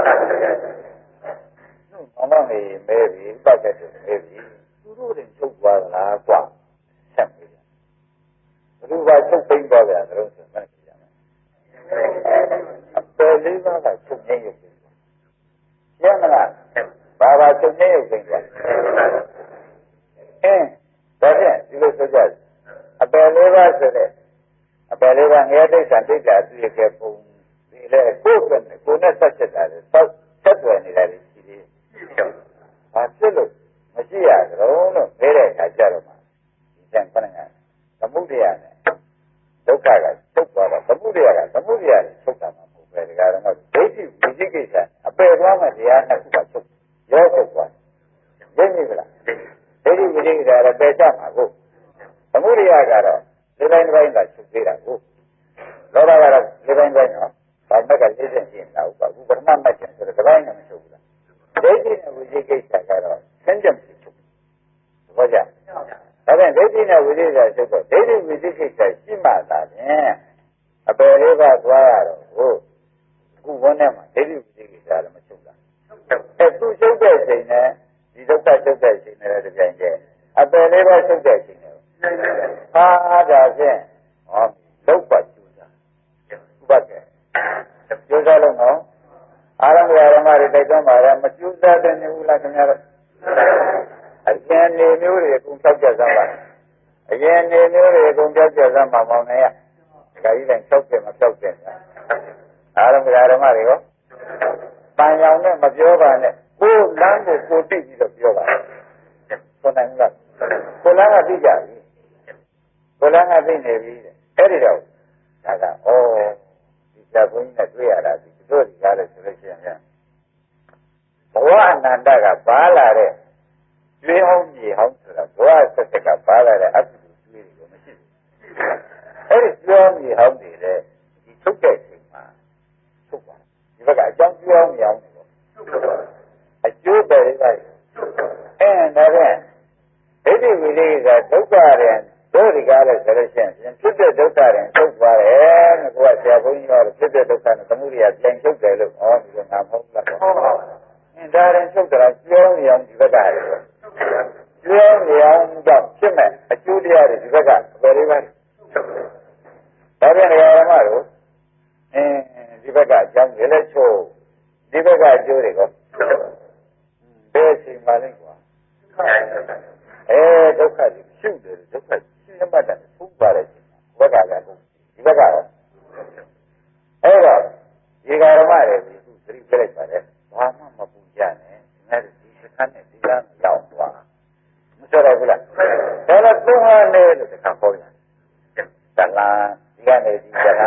အမေမေမဲပြီပတ်သက်တယ်မဲပြီသူတို့တွေချုပ်သွားသလားကွာဆက်ပြီဘယ်သူကချုပ်သိမ်းသွားကြတယ်လို့ဆိုမှတ်ကြည့်ရမယ်အပယ်လေးပါးကချုပ်ငြိမ်းရုပ်သိမ်းသွားရှင်းမလားဘာဘာချုပ်ငြိမ်းရုပ်သိမ်းသွားအင်းဒါဖြင့်ဒီလိုဆိုကြအပယ်လေးပါးဆိုတဲ့အပယ်လေးပါးငရဲဒိဋ္ဌာန်ဒိဋ္ဌာအတွေ့အကြုံပုံဒီလေကိုယ်ကနဲ့ကိုယ်နဲ့ဆက်ချက်တာလေဆက်ဆက်ွယ်နေတာလေရှိသေးတယ်ဘာဖြစ်လို့မရှိရကြတော့လို့မဲတဲ့အခါကျတော့မှဒီတန်ခဏကသမှုတရားနဲ့ဒုက္ခကချုပ်သွားတော့သမှုတရားကသမှုတရားနဲ့ချုပ်တာမှမဟုတ်ပဲဒါကတော့ဒိဋ္ဌိဝိသိကိစ္စအပယ်သွားမှတရားနဲ့ခုကချုပ်ရောချုပ်သွားရင်းမိကြလားဒိဋ္ဌိဝိသိကိစ္စလည်းပယ်ချမှာကိုသမှုတရားကတော့ဒီတိုင်းဒီတိုင်းကချုပ်သေးတာကိုလောဘကတော့ဒီတိုင်းတိုင်းတော့ဘာမှကလေးစင်ရှင်းတာဟုတ်ပါဘူးပထမမှတ်ချင်ဆိုတော့ဒီတိုင်းနဲ့မချုပ်ဘူးလားဒိဋ္ဌိနဲ့ဝိသိကိစ္စကတော့ဆင်းရဲမှုချုပ်ဘောကြဒါပြန်ဒိဋ္ဌိနဲ့ဝိသိကိစ္စချုပ်တော့ဒိဋ္ဌိဝိသိကိစ္စရှိမှသာဖြင့်အပယ်လေးပါးသွားရတော့ဟုတ်အခုဘုန်းထဲမှာဒိဋ္ဌိဝိသိကိစ္စလည်းမချုပ်လားအဲသူချုပ်တဲ့ချိန်နဲ့ဒီဒုက္ခချုပ်တဲ့ချိန်နဲ့လည်းကြိုင်တယ်အပယ်လေးပါးချုပ်တဲ့ချိန်နဲ့ဟာဒါဖြင့်ဟောလောက်ပါကျူးစားဥပကဲကျူးစားလို့နော်အာရမဓမ္မတွေတိုက်တွန်းပါရမကျူးစားတဲ့နေဘူးလားခင်ဗျားတို့အရင်နေမျိုးတွေအကုန်ဖြောက်ကြစမ်းပါအရင်နေမျိုးတွေအကုန်ဖြောက်ကြစမ်းပါမောင်နေရဒါကြီးတိုင်းဖြောက်တယ်မဖြောက်တယ်အာရမဓမ္မတွေရောပန်ရောင်နဲ့မပြောပါနဲ့ကိုယ်လမ်းကိုကိုသိပြီးတော့ပြောပါဆိုနိုင်လားကိုယ်လမ်းကသိကြပြီကိုယ်လမ်းကသိနေပြီအဲ့ဒီတော့ဒါကဩဒီဇာဘုန်းကြီးနဲ့တွေ့ရတာဒီတို့ဒီကားလို့ဆိုလို့ရှိရင်ဘဝအနန္တကပါလာတဲ့ကျွေးဟောင်းမြေဟောင်းဆိုတာဘဝဆက်ဆက်ကပါလာတဲ့အကုသိုလ်ကျွေးတွေကိုမရှိဘူးအဲ့ဒီကျွေးဟောင်းမြေဟောင်းတွေလည်းဒီထုတ်တဲ့ချိန်မှာထုတ်ပါဒီဘက်ကအကြောင်းကျွေးဟောင်းမြေဟောင်းတွေပေါ့အကျိုးပဲတွေကအဲဒါဖြင့်ဒိဋ္ဌိဝိသိကိစ္စဒုက္ခရင်တို့ဒီကားလို့ဆိုလို့ရှိရင်ဖြစ်တဲ့ဒုက္ခရင်ထုတ်သွားတယ်ငါကဆရာဘုန်းကြီးကဖြစ်တဲ့ဒုက္ခနဲ့သမှုရိယပြန်ချုပ်တယ်လို့ဟောဒီလိုငါမဟုတ်လားဟုတ်ပါဘူးအင်းဒါရင်ချုပ်တာကျွမ်းရောင်ဒီဘက်ကရတယ်ကျွမ်းရောင်ကြောင့်ဖြစ်မဲ့အကျိုးတရားတွေဒီဘက်ကဘယ်လိုပါဒါပြန်ဓမ္မတို့အင်းဒီဘက်ကအကြောင်းတွေလည်းချုပ်ဒီဘက်ကအကျိုးတွေကဘယ်ချိန်မှလဲကွာအဲဒုက္ခကြီးရှုတယ်ဒုက္ခရှင်းမှတ်တယ်ဖူးပါတယ်ဘက်ကကဒီဘက်ကတော့အဲ့တော့ဒီဃာရမတွေဒီသူသတိပြလိုက်ပါတယ်ဘာမှမပူကြနဲ့ငါဒီစခန်းနဲ့ဒီကရောက်သွားမဆိုရဘူးလားဒါလည်းသုံးဟာနေလို့တခါပေါ်ရတယ်တလားဒီကနေဒီကလားဒီက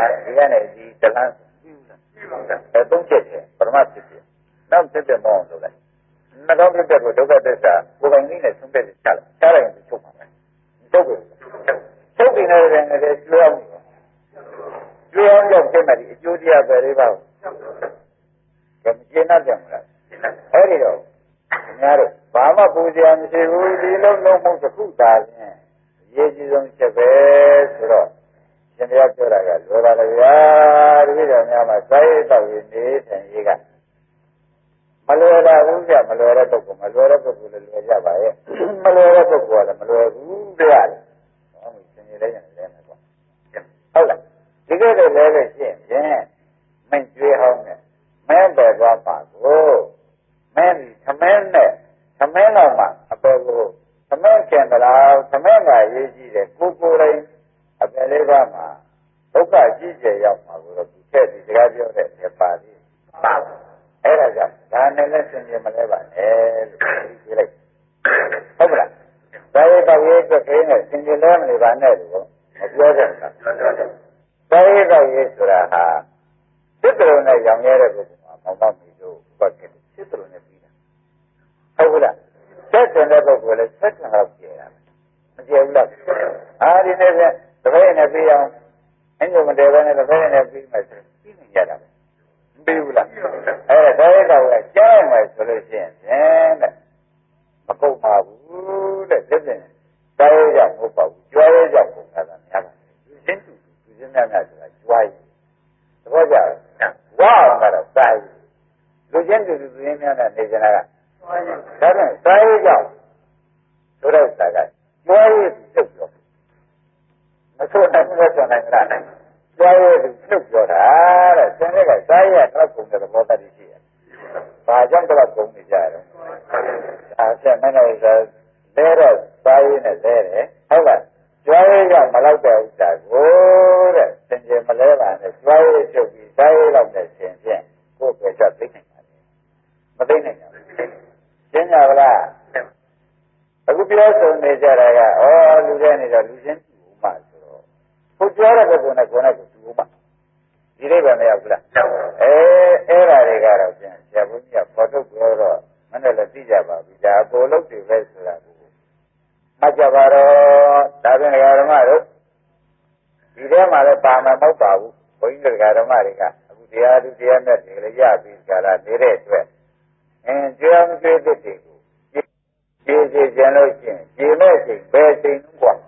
နေဒီတလန်းအဲသုံးချက်ချင်းပရမဖြစ်ဖြစ်နောက်ဖြစ်တဲ့မောင်းဆိုလိုက်နှကောင်းဖြစ်တဲ့ကိုဒုက္ခသစ္စာကိုယ်ပိုင်နည်းနဲ့သုံးတဲ့ချလိုက်ချလိုက်ရင်ချုပ်ပါမယ်ချုပ်ပြီချုပ်ပြီနဲ့လည်းလည်းကျွေးအောင်ကျွေးအောင်ကြောင့်ဖြစ်မဲ့ဒီအကျိုးတရားပဲလေးပါကဲမကျေနပ်ကြမလားအဲ့ဒီတော့ခင်ဗျားတို့ဘာမှပူဇော်မရှိဘူးဒီလုံးလုံးမှုတစ်ခုသာချင်းအရေးကြီးဆုံးချက်ပဲဆိုတော့ရှင်ဘုရားပြောတာကလွယ်ပါလေဗျာတပည့်တော်များမှာစာရေးတော့ရနေထိုင်ရေးကမလွယ်တာဘူးကြမလွယ်တဲ့ပုဂ္ဂိုလ်မလွယ်တဲ့ပုဂ္ဂိုလ်လည်းလွယ်ကြပါရဲ့မလွယ်တဲ့ပုဂ္ဂိုလ်ကလည်းမလွယ်ဘူးကြရတယ်ဟောရှင်ကြီးလည်းရင်လည်းမယ်ပေါ့ဟုတ်လားဒီကဲတော့လည်းပဲရှင်းဖြင့်မင်းကျွေးဟောင်းနဲ့မင်းပဲသွားပါကိုမင်းဒီသမင်းနဲ့သမင်းတော်မှာအပေကိုသမင်းကျင်သလားသမင်းကရေးကြည့်တယ်ကိုကိုယ်တိုင်းအပေလေးပါးမှာဒုက္ခကြီးကျယ်ရောက်မှာကိုတော့ဒီထက်ဒီစကားပြောတဲ့နေပါလိပါအဲ့ဒါကြောင့်ဒါနဲ့လည်းသင်ကြမလဲပါနဲ့လို့ပြောလိုက်ဟုတ်ကလားဒါရေးတော့ရေးအတွက်ခင်းနဲ့သင်ကြလဲမနေပါနဲ့လို့မပြောတဲ့အခါဒါရေးတော့ရေးဆိုတာဟာသစ္စာနဲ့ရောင်ရဲတဲ့ပုဂ္ဂိုလ်မှာမောင်မောင်ပြီးတော့ပတ်တယ်သစ္စာနဲ့ပြီးတာဟုတ်ကလားသက်ရှင်တဲ့ပုဂ္ဂိုလ်လည်းသက်ရှင်တော့ကြည့်ရမယ်မကြည့်ဘူးလားအာဒီနေ့ကတပည့်နဲ့ပြီးအောင်အညုံမတဲပဲနဲ့တပည့်နဲ့ပြီးမယ်ဆိုပြီးနေရတာပဲမပြီးဘူးလားအဲဒါရေးတော့ကကြားရမယ်ဆိုလို့ရှိရင်ဖြင့်တဲ့မကုန်ပါဘူးတဲ့သက်ရှင်ဒါရေးကြောင့်မဟုတ်ပါဘူးကြွားရေးကြောင့်ကုန်တာများပါတယ်လူချင်းတူလူချင်းများများဆိုတာကြွားရေးသဘောကျဝါအောင်ကတော့စာရေးလူချင်းတူလူချင်းများများနေကြတာကဒါနဲ့စာရေးကြောင့်ဆိုတော့စာကကြွားရေးပြုတ်ပြောမဆိုနိုင်ဘူးဆိုနိုင်လားကြွားရေးပြုတ်ပြောတာတဲ့ဆင်းရဲကစာရေးကတော့ကုန်တဲ့သဘောတည်းရှိတယ်ဘာကြောင့်တော့ကုန်နေကြတယ်အဲဆက်မနေဆိုလဲတော့စာရေးနဲ့လဲတယ်ဟုတ်လားကြွားရေးကမလောက်တဲ့ဥစ္စာကိုတဲ့သင်ကျေမလဲပါနဲ့ကြွားရေးချုပ်ပြီးစာရေးလောက်တဲ့ရှင်ဖြင့်ကိုယ်ပဲချက်သိနိုင်ပါလေမသိနိုင်ဘူးရှင်းကြပါလားအခုပြောဆိုနေကြတာကဩလူတွေနေတော့လူချင်းတူမှဆိုတော့ကိုပြောတဲ့ပုဂ္ဂိုလ်နဲ့ကိုယ်နဲ့ကိုတူမှဒီလေးပဲမရောက်ဘူးလားအဲအဲ့ဓာတွေကတော့ပြန်ဆရာဘုန်းကြီးကပေါ်ထုတ်ပြောတော့မနဲ့လည်းသိကြပါပြီဒါအပေါ်လုံးတွေပဲဆိုတာကိုမှတ်ကြပါတော့ဒါဖြင့်ဓမ္မတို့ဒီထဲမှာလည်းပါမယ်မဟုတ်ပါဘူးဘုန်းကြီးဓမ္မတွေကအခုတရားသူတရားနဲ့တွေလည်းရပြီးကြတာနေတဲ့အတွက်အင်းကြောင်းကျွေးတဲ့တွေကိုကျေးဇူးကျန်လို့ရှိရင်ကျေမဲ့ချိန်ဘယ်ချိန်ကွာ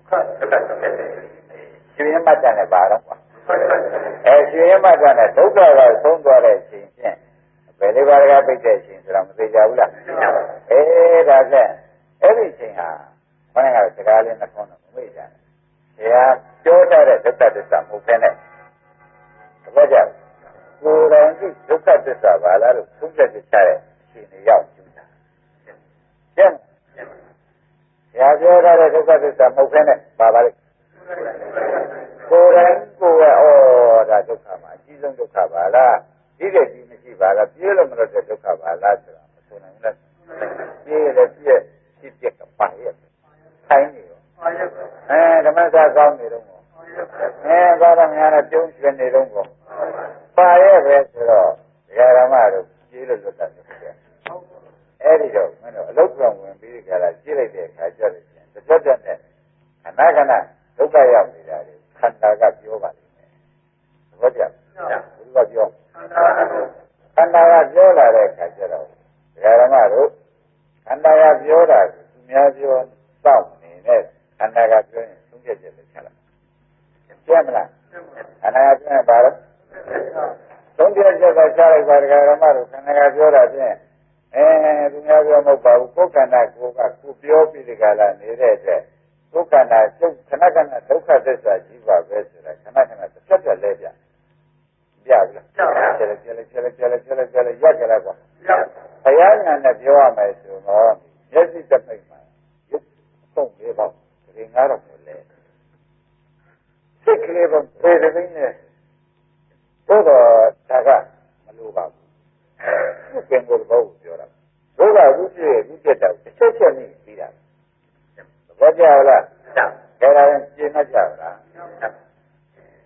ရှင်ရမတ္တနဲ့ပါတော့ကွာအဲရှင်ရမတ္တနဲ့ဒုက္ခကဆုံးသွားတဲ့ချိန်ဖြင့်ဘယ်လေးပါးကပိတ်တဲ့ချိန်ဆိုတာမသိကြဘူးလားအဲဒါဖြင့်အဲ့ဒီချိန်ဟာခொနကစကားလေးနှစ်ခွန်းတော့မမေ့ကြဘူးဘုရားပြောတတ်တဲ့ဒုက္ခသစ္စာမဟုတ်ဘဲနဲ့သဘောကျကိုယ်တိုင်ဒီဒုက္ခသစ္စာပါလားလို့သုံးသက်ချတဲ့ရှင်နေရောက်ကျူးတာကျင့်ဘုရားပြောထားတဲ့ဒုက္ခသစ္စာမဟုတ်ဘဲနဲ့ပါပါလိမ့်ကိုယ်တိုင်ကိုယ်ကဩဒါဒုက္ခမှာအကြီးဆုံးဒုက္ခပါလားဒီတဲ့ဒီမရှိပါလားပြေးလို့မလို့တဲ့ဒုက္ခပါလားဆိုတာမဆိုနိုင်ဘူးလားပြေးလည်းပြည့်ဖြစ်ပြက်ကပါရဲ့ခိုင်းနေရောအဲဓမ္မစာကောင်းနေတော့အဲဘာသာများနဲ့ပြုံးရွှင်နေတော့ပါရဲ့ပဲဆိုတော့ဒကာဓမ္မတို့ပြေးလို့လွတ်တာဖြစ်တယ်အဲ့ဒီတော့မင်းတို့အလုတ်ပြောင်းဝင်ပြီးကြတာကြည့်လိုက်တဲ့အခါကျတော့တစ်ချက်တက်နဲ့ခဏခဏဒုက္ခရောက်နေတာလေခန္ဓာကပြောပါလိမ့်မယ်သဘောကျဘုရားပြောခန္ဓာကပြောလာတဲ့အခါကျတော့ဒကာဓမ္မတို့ခန္ဓာကပြောတာသူများပြောစောင့်နေတဲ့ခန္ဓာကပြောရင်သုံးချက်ချက်လည်းချလိုက်ကျဲမလားခန္ဓာကပြောရင်ဘာလို့သုံးချက်ချက်ကချလိုက်ပါဒကာဓမ္မတို့ခန္ဓာကပြောတာဖြင့်အဲသူများပြောမဟုတ်ပါဘူးကိုယ်ခန္ဓာကိုယ်ကကိုပြောပြီးဒီကလာနေတဲ့အတွက်ကိုယ်ခန္ဓာကျုပ်ခဏခဏဒုက္ခသစ္စာကြီးပါပဲဆိုတာခဏခဏတစ်ချက်ချက်လဲပြပြဘူးလားကျလဲကျလဲကျလဲကျလဲကျလဲကျလဲရက်ကြလားကွာဘုရားညာနဲ့ပြောရမယ်ဆိုတော့မျက်စိတစ်မိတ်မှာရုပ်ဆုံးလေးပေါ့ဒီငါတော့ကိုလဲစိတ်ကလေးပေါ့ဖေးတဲ့င်းနဲ့ဘုရားဒါကမလိုပါဘူးသူ့ကံကိုတော့ပြောတာဘုရားဝိပြည့်ဝိပြတ်တော့တစ်ချက်ချက်နဲ့ပြီးတာသဘောကျလားဒါကရင်ရှင်းမှတ်ကြလား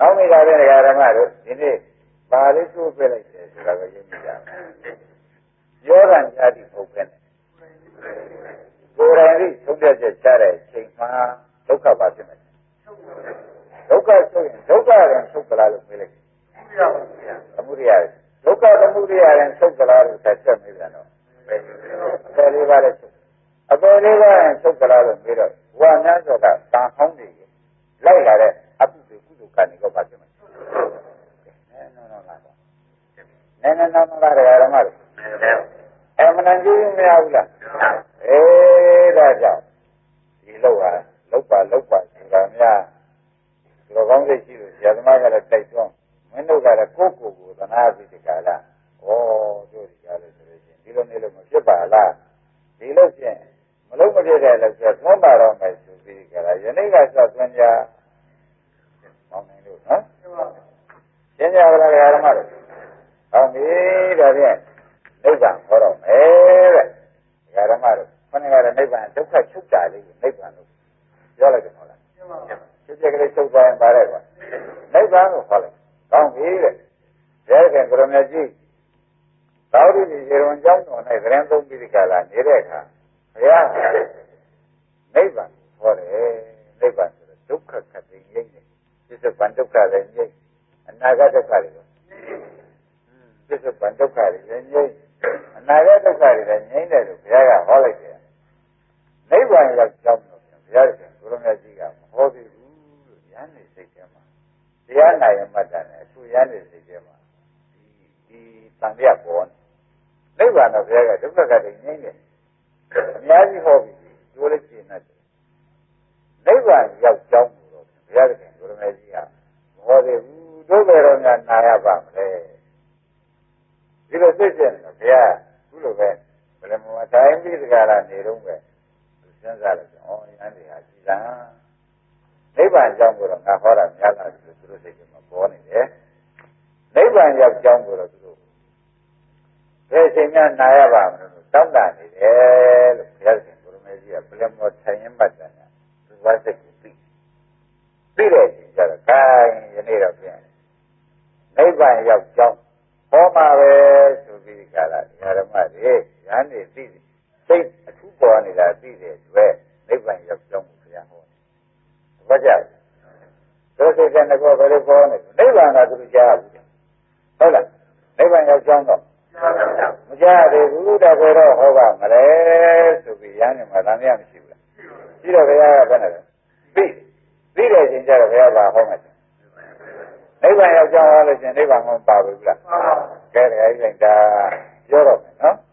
ကောင်းပြီလားတဲ့ဓမ္မတို့ဒီနေ့ပါလေးကျိုးပြလိုက်တယ်ဆိုတာကိုယဉ်ကြည့်ကြမယ်ပြောတာကြားပြီးဟုတ်ပဲနဲ့ကိုယ်တိုင်လေးသုံးပြချက်ချတဲ့အချိန်မှာဒုက္ခပါဖြစ်မယ်ဒုက္ခဆိုရင်ဒုက္ခရင်သုတ်ကလားလို့ပြောလိုက်သမုဒိယဒုက္ခသမုဒိယရင်သုတ်ကလားလို့ဆက်ချက်မိပြန်တော့အပယ်လေးပါးလည်းသုတ်အပယ်လေးပါးရင်သုတ်ကလားလို့ပြောတော့ဝါများဆိုတာတန်ဟောင်းတွေလိုက်လာတဲ့အပုတွေကုသိုလ်ကံတွေတော့ပါဖြစ်မယ်နဲနော်နော်လားနဲနဲနော်နော်လားဓမ္မတို့အမှန်တန်ကြီးမရဘူးလားအေးဒါကြောင့်ဒီလောက်ဟာလောက်ပါလောက်ပါဆိုတာများဒီလိုကောင်းစိတ်ရှိလို့ဆရာသမားကလည်းတိုက်တွန်းမင်းတို့ကလည်းကိုယ့်ကိုယ်ကိုသနာပြီးဒီကလာဩတို့ဒီကားလို့ဆိုလို့ရှိရင်ဒီလိုနေလို့မဖြစ်ပါလားဒီလို့ဖြင့်မလုံးမဖြစ်တဲ့လို့ဆိုသွန်းပါတော့မယ်ဆိုပြီးဒီကလာယနေ့ကစသွန်းကြမောင်းနေလို့နော်ရှင်းကြပါလားဓမ္မတို့ဟောပြီဒါဖြင့်နိဗ္ဗာန်ဟောတော့မယ်တဲ့ဓမ္မတို့ခொနကလည်းနိဗ္ဗာန်ဒုက္ခချုပ်တာလေးကိုနိဗ္ဗာန်လို့ပြောလိုက်တယ်ဟုတ်လားဖြစ်ဖြစ်ကလေးချုပ်သွားရင်ပါတယ်ကွာနိဗ္ဗာန်ကိုခေါ်လိုက်ကောင်းပြီတဲ့ဒါခင်ကရမကြီးသာဝတိရေရုံကျောင်းတော်၌သရင်သုံးပြီးဒီကလာနေတဲ့အခါဘုရားနိဗ္ဗာန်ဟောတယ်နိဗ္ဗာန်ဆိုတော့ဒုက္ခခတ်သိငြိမ့်တယ်ပြစ္ဆုတ်ပန်ဒုက္ခလည်းငြိမ့်အနာဂတ်ဒုက္ခတွေရောပြစ္ဆုတ်ပန်ဒုက္ခတွေလည်းငြိမ့်အနာဂတ်ဒုက္ခတွေလည်းငြိမ့်တယ်လို့ဘုရားကဟောလိုက်တယ်နိဗ္ဗာန်ရောက်ကြောင်းတော့ဘုရားရှင်ကိုရမကြီးကမဟောသေးဘူးလို့ဉာဏ်နဲ့စိတ်ထဲမှာတရားနာရမှတ်တာနဲ့အထူးဉာဏ်နဲ့စိတ်ထဲမှာဒီဒီတန်တရားပေါ်နိဗ္ဗာန်တော့ဘုရားကဒုက္ခကတည်းကငြိမ့်တယ်အများကြီးဟောပြီးပြောလို့ရှိနေတယ်နိဗ္ဗာန်ရောက်ကြောင်းကိုတော့ဘုရားရှင်ကိုရမကြီးကမဟောသေးဘူးတို့ပဲတော့များနာရပါမလဲဒီလိုသိကျင်တယ်ဘုရားခုလိုပဲဘယ်လိုမှတိုင်းပြီးတကားလာနေတော့ပဲစဉ်းစားလိုက်တော့ဩရန်တွေဟာကြည်လားနိဗ္ဗာန်ကြောင်းကိုတော့ငါဟောတာများလားလို့သူတို့စိတ်ထဲမှာပေါ်နေတယ်နိဗ္ဗာန်ရောက်ကြောင်းကိုတော့သူတို့ဘယ်ချိန်မှနာရပါမလို့တောင်းတနေတယ်လို့ဘုရားရှင်ကိုရမေကြီးကဘယ်လိုမှထိုင်ရင်ပတ်တယ်သူကစိတ်ကိုပြီးပြီးတဲ့ချိန်ကျတော့ခိုင်းယနေ့တော့ပြန်နိဗ္ဗာန်ရောက်ကြောင်းဟောမှာပဲဆိုပြီးကြလားဓမ္မတွေရဟန်းတွေသိတယ်စိတ်အထူးပေါ်နေတာသိတဲ့အတွက်နိဗ္ဗာန်ရောက်ကြောင်းကိုဘုရားဟောတယ်။ဘာကြောင့်သောစိတ်ကလည်းဘောဘယ်လိုပေါ်နေနိဗ္ဗာန်ကသူကြားဘူးဟုတ်လားနိဗ္ဗာန်ရောက်ကြောင်းတော့မကြားသေးဘူးတော့ဘယ်တော့ဟောပါမလဲဆိုပြီးရဟန်းတွေမှာတန်မြတ်မရှိဘူးလားရှိတော့ဘုရားကဘယ်နဲ့လဲသိသိတဲ့အချိန်ကျတော့ဘုရားကဟောမယ်နိဗ္ဗာန်ရောက်ကြောင်းဟောလို့ရှင်နိဗ္ဗာန်ကိုပါဘူးလားကဲဒါကြီးလိုက်တာပြောတော့မယ်နော်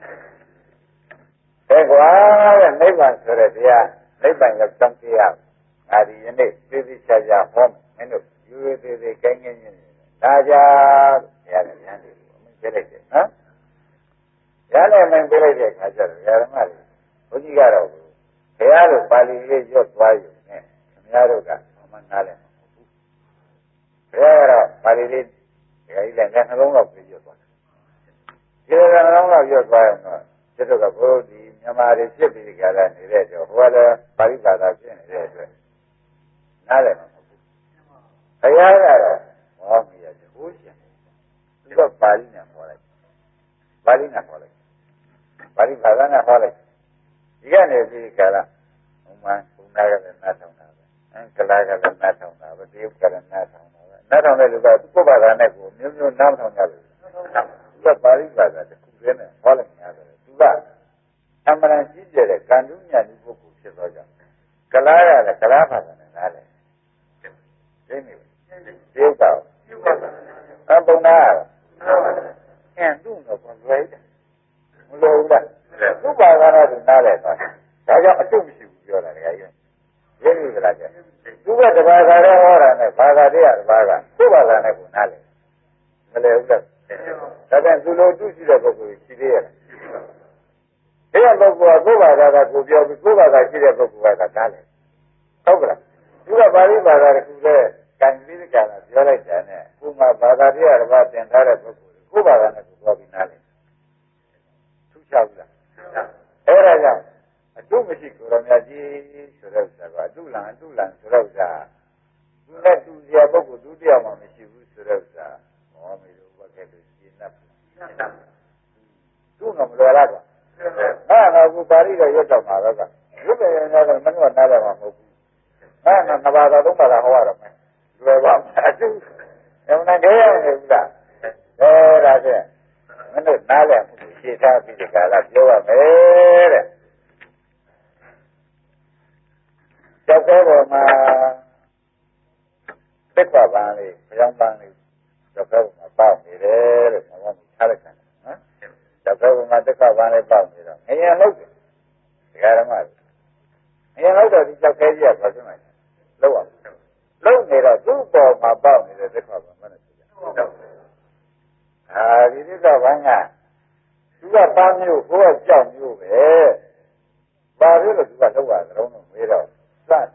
အဲကွာတဲ့နိဗ္ဗာန်ဆိုတဲ့တရားနိဗ္ဗာန်ရောက်ကြောင်းတရားအာဒီယနေ့သိသိချာချာဟောမင်းတို့ယူရသေးသေးကိုင်းငင်းငင်းဒါကြဘုရားလည်းဉာဏ်တွေအမှန်ပြလိုက်တယ်နော်ဉာဏ်နဲ့အမှန်ပြလိုက်တဲ့အခါကျတော့ဓမ္မတွေဘုန်းကြီးကတော့ဘုရားတို့ပါဠိလေးရွတ်သွားယူနေခင်ဗျားတို့ကမှနားလည်မှာမဟုတ်ဘူးဘုရားကတော့ပါဠိလေးဒီကကြီးလည်းနှလုံးလောက်ပြရွတ်သွားတယ်ဒီနှလုံးလောက်ရွတ်သွားရင်တော့ကျတော့ကဘုရားဒီမြန်မာတွေဖြစ်ပြီးကြတာနေတဲ့တော့ဟိုကလည်းပါဠိဘာသာဖြစ်နေတဲ့အတွက်နားလည်မှာမဟုတ်ဘူးဘုရားကတော့ဟောမိရတယ်ဟိုးရှင်သူကပါဠိနဲ့ဟောလိုက်ပါဠိနဲ့ဟောလိုက်ပါဠိဘာသာနဲ့ဟောလိုက်ဒီကနေပြီးကြလားဥမာဘုနာကလည်းနားထောင်တာပဲအင်္ဂလာကလည်းနားထောင်တာပဲဒီဥက္ကရနားထောင်တာပဲနားထောင်တဲ့လူကသူ့ဘာသာနဲ့ကိုမျိုးမျိုးနားထောင်ကြတယ်သူကပါဠိဘာသာတစ်ခုတည်းနဲ့ဟောလိုက်ရတယ်သူကအမှန်ကြီးကျယ်တဲ့ကံတူးညံ့ကြီးပုဂ္ဂိုလ်ဖြစ်သောကြောင့်ကလားရတဲ့ကလားဘာသာနဲ့နားတယ်သိနေပြီဒီဥစ္စာအပုံနာအင်းသူ့တော့ကိုလွယ်တယ်မလွယ်ဘူးလားသူ့ဘာသာနဲ့သူနားလဲသွားဒါကြောင့်အတုမရှိဘူးပြောတာတကယ်ကြီးရင်းပြီလားကျသူကတဘာသာနဲ့ဟောတာနဲ့ဘာသာတရားတဘာကသူ့ဘာသာနဲ့ကိုနားလဲမလဲဘူးလားဒါပြန်သူလိုတုရှိတဲ့ပုဂ္ဂိုလ်ရှိသေးရဲ့ဒီကပုဂ္ဂိုလ်ကကိုယ်ဘာသာကကိုပြောပြီးကိုယ်ဘာသာရှိတဲ့ပုဂ္ဂိုလ်ကကားတယ်ဟုတ်ကလားသူကပါဠိဘာသာတခုတည်းကံပြီးကြတာပြောလိုက်တာနဲ့ကိုယ်မှာဘာသာတရားတစ်ပါးသင်ထားတဲ့ပုဂ္ဂိုလ်ကိုယ်ဘာသာနဲ့ကိုပြောပြီးနားလည်ထူးခြားဘူးလားအဲဒါကြောင့်အတုမရှိကိုရမကြီးဆိုတဲ့ဥစ္စာကအတုလံအတုလံဆိုတဲ့ဥစ္စာသူနဲ့တူစရာပုဂ္ဂိုလ်သူတရားမှမရှိဘူးဆိုတော့သာဟောမေတို့ဘက်ကလေးရှင်း납သူ့တော့မလွယ်လားကွာငါကကူပါဠိတော်ရွတ်တော့မှာတော့ကရုပ်ပင်ရတော့မနှောနားတယ်မှာမဟုတ်ဘူးငါကနှစ်ပါးတော့သုံးပါးတော့ဟောရတော့မယ်လွယ်ပါ့အတူအမှန်တရားနေဘူးလားအဲဒါဖြင့်မင်းတို့နားလည်မှုကိုရှင်းထားပြီးဒီကလာပြောရမယ်တဲ့ကျောက်သေးပေါ်မှာသစ္စာပန်းလေးဘုရားပန်းလေးကျောက်သေးပေါ်မှာပေါက်နေတယ်လို့ဘုရားကထားလိုက်တယ်နော်ကျောက်သေးပေါ်မှာသစ္စာပန်းလေးပေါက်နေတော့ငရင်လို့တယ်ဒီကရမငရင်လို့တော့ဒီကျောက်သေးကြီးကဘာဖြစ်မှလဲလောက်အောင်လုံနေတော့သူ့ပေါ်မှာပေါက်နေတဲ့သစ္စာပန်းမနဲ့ဆိုကြအာဒီသစ္စာပန်းကသူကပန်းမျိုးကိုယ်ကကြောက်မျိုးပဲဘာလို့လဲသူကလောက်ရကြုံလို့မေးတော့စတယ်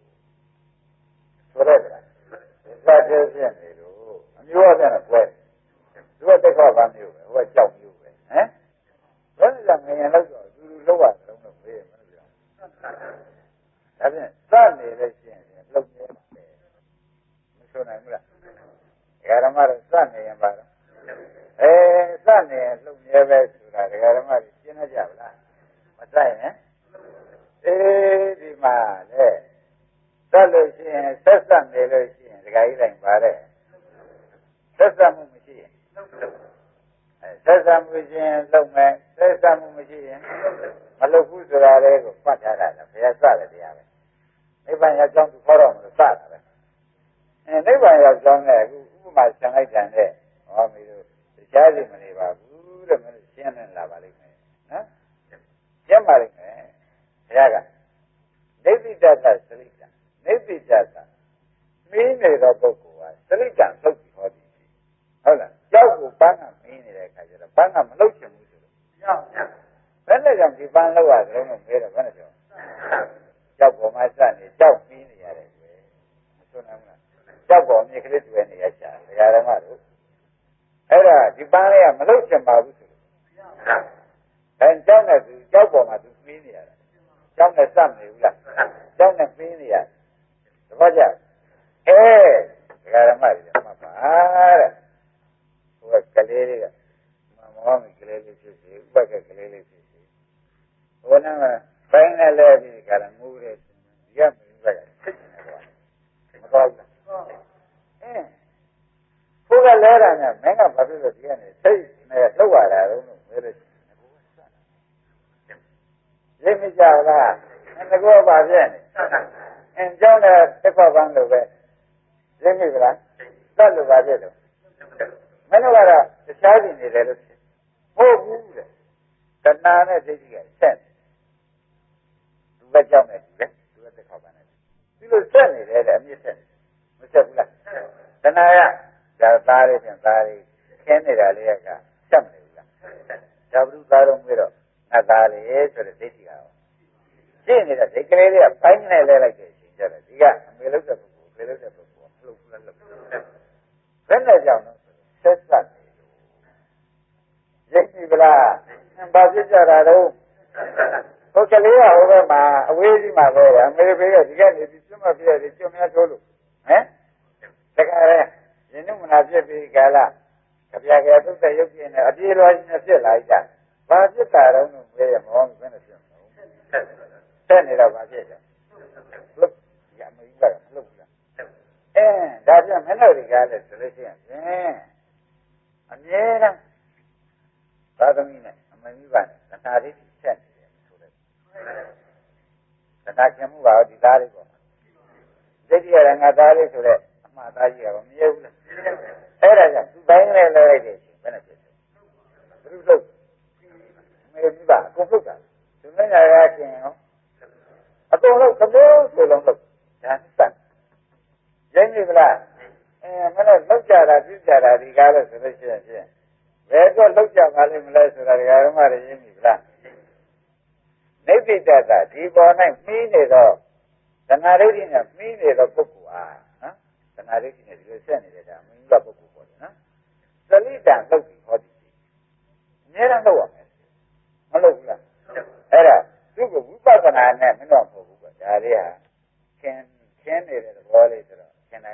ဆိုရက်လားစတဲ့ဖြစ်နေလို့အမျိုးအစားနဲ့ပွဲသူကသစ္စာပန်းမျိုးပဲဟိုကကြောက်မျိုးပဲဟမ်ဘယ်လိုလဲငရင်လောက်တော့သူလူလောက်ရကြုံလို့မေးမလို့ပြောဒါဖြင့်စနေတဲ့ရှင်းရင်လောက်နေတယ်မဆိုနိုင်ဘူးလားဓမ္မတော့စနေရင်ပါတော့အဲစနေရင်လှုပ်နေပဲဆိုတာဓမ္မတွေရှင်းရကြဗလားမဆိုင်နဲ့အေးဒီမှာလေစလို့ရှိရင်ဆက်ဆက်နေလို့ရှိရင်ဒကာကြီးတိုင်းပါတဲ့ဆက်ဆက်မှုမရှိရင်အဲဆက်ဆက်မှုရှိရင်လှုပ်မယ်ဆက်ဆက်မှုမရှိရင်မလှုပ်ဘူးဆိုတာလေးကိုပတ်ထားတာဘုရားစတယ်တရားပဲနိဗ္ဗာန်ရောက်ကြောင်းသူခေါ်တော့မလို့စတာပဲအဲနိဗ္ဗာန်ရောက်ကြောင်းနဲ့အခုဥပမာဆံလိုက်တယ်နဲ့ဟောမီတို့တရားစီမနေပါဘူးတဲ့မင်းရှင်းနေလာပါလိမ့်မယ်နော်ရှင်းပါလိမ့်မယ်ဘုရားကနိဗ္ဗိတသစရိတံနိဗ္ဗိတသမင်းနေသောပုဂ္ဂိုလ်ဟာစရိတံသုတ်ပြီးဟောသည်ဟုတ်လားကြောက်ကိုပန်းကမင်းနေတဲ့အခါကျတော့ပန်းကမလှုပ်ချင်ဘူးဆိုလို့ရောက်ဘယ်နဲ့ကြောင့်ဒီပန်းလှုပ်ရကြုံလို့မဲတော့ဘယ်နဲ့ကြောင့်ကြောက်ပေါ်မှာစနေကြောက်ပြီးနေရတယ်ကွယ်မဆိုနိုင်ဘူးလားကြောက်ပေါ်မြေကလေးတွေ့နေရချာဒကာဓမ္မတို့အဲ့ဒါဒီပန်းလေးကမလှုပ်ချင်ပါဘူးဆိုလို့အဲကြောက်နေသူကြောက်ပေါ်မှာသူပြီးနေရတယ်ကြောက်နဲ့စနေဘူးလားကြောက်နဲ့ပြီးနေရတယ်တပည့်ကြအဲဒကာဓမ္မတွေမှတ်ပါတဲ့ဟိုကကလေးတွေကမမောင်းကလေးလေးဖြစ်စီဥပကကလေးလေးဖြစ်စီဟိုနကဘိုင်းနဲ့လဲပြီးကြလားငိုးတယ်ဒီကမင်းကဖြစ်နေတော့မတော်ဘူးအင်းကိုယ်ကလဲတာနဲ့မင်းကဘာဖြစ်လို့ဒီကနေစိတ်နဲ့လှုပ်ရတာတော့လို့မဲလို့ရင်းမကြလားငါကောပါပြည့်နေအင်းကြောင်းတဲ့တစ်ခွက်ပန်းလို့ပဲရင်းမိဗလားသတ်လို့ပါပြည့်တော့မင်းတို့ကတော့တခြားပြင်နေတယ်လို့ဟုတ်ဘူးတဲ့တဏှာနဲ့ဒိဋ္ဌိကဆက်သူပဲကြောင်းနေတယ်သူပဲတစ်ခွက်ပန်းနေဒီလိုဆက်နေတယ်တဲ့အမြင့်ဆက်မဆက်ဘူးလားတဏှာကဒါသားလေးပြန်သားလေးခင်းနေတာလေးကဆက်မနေဘူးလားဒါဘုရားတော်မျိုးတော့ငါသားလေးဆိုတဲ့ဒိဋ္ဌိကရောရှင်းနေတာဒီကလေးလေးကဘိုင်းနဲ့လဲလိုက်တဲ့အချိန်ကျတော့ဒီကအမေလို့တဲ့ပုဂ္ဂိုလ်ဖေလို့တဲ့ပုဂ္ဂိုလ်လှုပ်လှုပ်လှုပ်ဘယ်နဲ့ကြောင့်လဲဆက်ဆက်နေလို့ရည်ပြီလားဘာဖြစ်ကြတာတော့ဟိုကလေးကဟိုဘက်မှာအဝေးကြီးမှာပဲအမေဖေကဒီကနေပြီးကျွတ်မပြည့်တယ်ကျွတ်များထိုးလို့ဟမ်တခါရဲရင်းနှမနာပြည့်ပြီးကာလကြပြကြသုတ်တဲ့ရုပ်ပြင်းနဲ့အပြေလွှာကြီးနဲ့ဖြစ်လာကြဘာဖြစ်တာတော့လို့မေးရမောဘယ်နဲ့ဖြစ်မလို့ဆက်နေတော့ဘာဖြစ်လဲလှုပ်ရမင်းကလှုပ်လားအဲဒါကြောင့်မင်းတို့ဒီကားလဲဆိုလို့ရှိရင်ဖြင့်အမြဲတမ်းသာသမီနဲ့အမကြီးပါနဲ့သနာလေးဆက်နေတယ်ဆိုတဲ့သနာကျင်မှုပါဒီသားလေးပေါ့ဒိဋ္ဌိရငါသားလေးဆိုတဲ့အမှားသားကြီးကမမြဲဘူးလားအဲ့ဒါကြောင့်သူတိုင်းလဲလဲလိုက်တယ်ဘယ်နဲ့ဖြစ်လဲဘုရုလုပ်မေကြီးပါအကုန်လုပ်တာသူမင်းရရချင်းရောအကုန်လုံးကမိုးဆိုလုံးလို့ဒါစက်ရင်းပြီလားအဲမင်းတို့လောက်ကြတာပြစ်ကြတာဒီကားလို့ဆိုလို့ရှိရင်ဖြင့်ဘယ်တော့လောက်ကြပါလိမ့်မလဲဆိုတာဒီကားဓမ္မတွေရင်းပြီလားနိဗ္ဗိတတဒီပေါ်၌မှီးနေတော့သနာရိဋ္ဌိနဲ့မှီးနေတော့ပုဂ္ဂိုလ်ဟာနော်သနာရိဋ္ဌိနဲ့ဒီလိုဆက်နေတဲ့ဒါမင်းကပုဂ္ဂိုလ်ပေါ့နော်သလိတံလုတ်ပြီးဟောဒီအများအားလောက်ရမယ်မလုပ်ဘူးလားအဲ့ဒါသူကဝိပဿနာနဲ့မင်းတို့မဟုတ်ဘူးကွာဒါလေးဟာသင်သင်နေတဲ့သဘောလေးဆိုတော့သင်နိုင်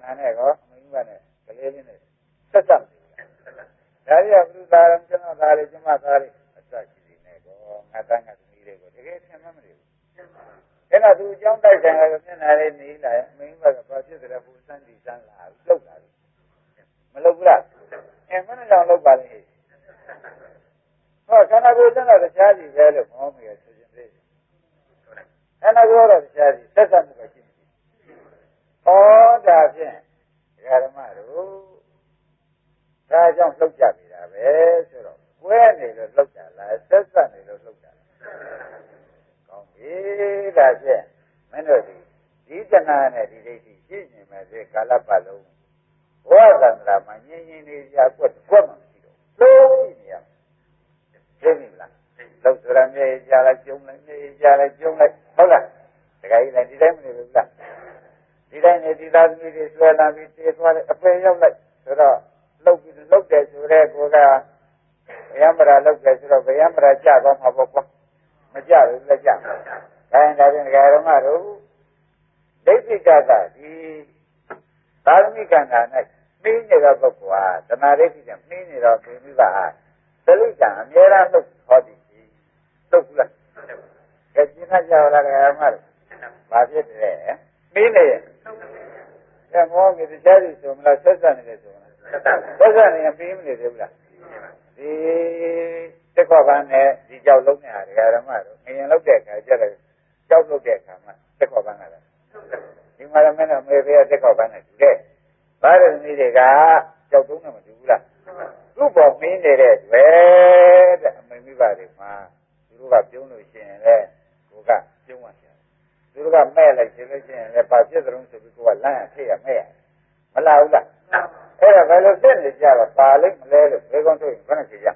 နာနဲ့ကောမိန်းမနဲ့ကလေးလေးနဲ့ဆက်ဆက်တယ်ဒါရီကဘုရားရံကျွန်တော်သားလေးကျမသားလေးအစရှိနေတယ်ကောငါတန်းငါသမီးလေးကိုတကယ်ထင်မှမလို့အဲ့တော့သူအကြောင်းတိုက်ဆိုင်လာမျက်နှာလေးနေလာရင်မိန်းမကဘာဖြစ်တယ်လဲဟိုစမ်းဒီစမ်းလာလှုပ်လာပြီမလှုပ်ဘူးလားအဲမနဲ့ကြောင့်လှုပ်ပါလေဟောခန္ဓာကိုယ်စမ်းတော့တရားကြီးပဲလို့မောမရဆိုခြင်းသေးခန္ဓာကိုယ်တော့တရားကြီးဆက်ဆက်မှုပဲရှိနေပြီဟောဒါဖြင့်ဓမ္မတို့ဒါကြောင့်လှုပ်ကြပြီတာပဲဆိုတော့ကွဲနေလို့လှုပ်ကြလားဆက်ဆက်နေလို့လှုပ်ကြလားကောင်းပြီဒါဖြင့်မင်းတို့ဒီဒီတဏှာနဲ့ဒီဒိဋ္ဌိရှိနေမယ်ဒီကာလပတ်လုံးဘောဓန္တရာမှာငြင်းငြင်းလေးကြာကွက်ကွက်မှမရှိတော့လုံးရှိနေရသိပြီလားလှုပ်ဆိုရမြေကြာလိုက်ကျုံလိုက်မြေကြာလိုက်ကျုံလိုက်ဟုတ်လားတခါကြီးလည်းဒီတိုင်းမနေဘူးလားဒီတိုင်းနေဒီသားသမီးတွေဆွဲလာပြီးတေးသွားတယ်အပယ်ရောက်လိုက်ဆိုတော့လှုပ်ပြီးလှုပ်တယ်ဆိုတဲ့ကိုကဗယံပရာလှုပ်တယ်ဆိုတော့ဗယံပရာကြသွားမှာပေါ့ကွာမကြဘူးလည်းကြဒါရင်ဒါဖြင့်ဒကာရမတို့ဒိဋ္ဌိကကဒီသာရမိကံနာ၌နှင်းနေတော့ပုဂ္ဂိုလ်ဟာသမာဓိရှိတယ်နှင်းနေတော့ပြင်ပြီးပါသလိကံအမြဲတမ်းလှုပ်ဟောသည်လှုပ်ဘူးလားကဲရှင်းကြပါလားဒကာရမတို့ဘာဖြစ်တယ်နှင်းနေရဲ့အဲမောငယ်တရားကြီးဆိုမလားဆက်ဆက်နေတယ်ဆိုမလားဆက်ဆက်နေရင်ပြီးမနေသေးဘူးလားဒီတက်ခေါ်ပန်းနဲ့ဒီကြောက်လုံးနဲ့ဟာဒကာရမတို့ငရင်လောက်တဲ့အခါကျတော့ကြောက်လို့တဲ့အခါမှာတက်ခေါ်ပန်းလာတယ်ဒီမှာလည်းမင်းတို့မေဖေးတက်ခေါ်ပန်းနဲ့တူတယ်ဘာရသမီးတွေကကြောက်တုံးနဲ့မတူဘူးလားသူ့ပေါ်မင်းနေတဲ့တွေ့တဲ့အမေမိဘတွေမှာသူတို့ကပြုံးလို့ရှိရင်လည်းကိုကပြုံးသွားတယ်သူတို့ကမဲ့လိုက်ရှင်လို့ရှိရင်လည်းပါပြစ်တုံးဆိုပြီးကိုကလမ်းရထိရမဲ့ရမလားဘူးလားအဲ့ဒါဘယ်လိုဖြစ်နေကြတော့ပါလိမ့်မလဲလို့ဘယ်ကောင်တို့ဘယ်နဲ့ကြည့်ကြ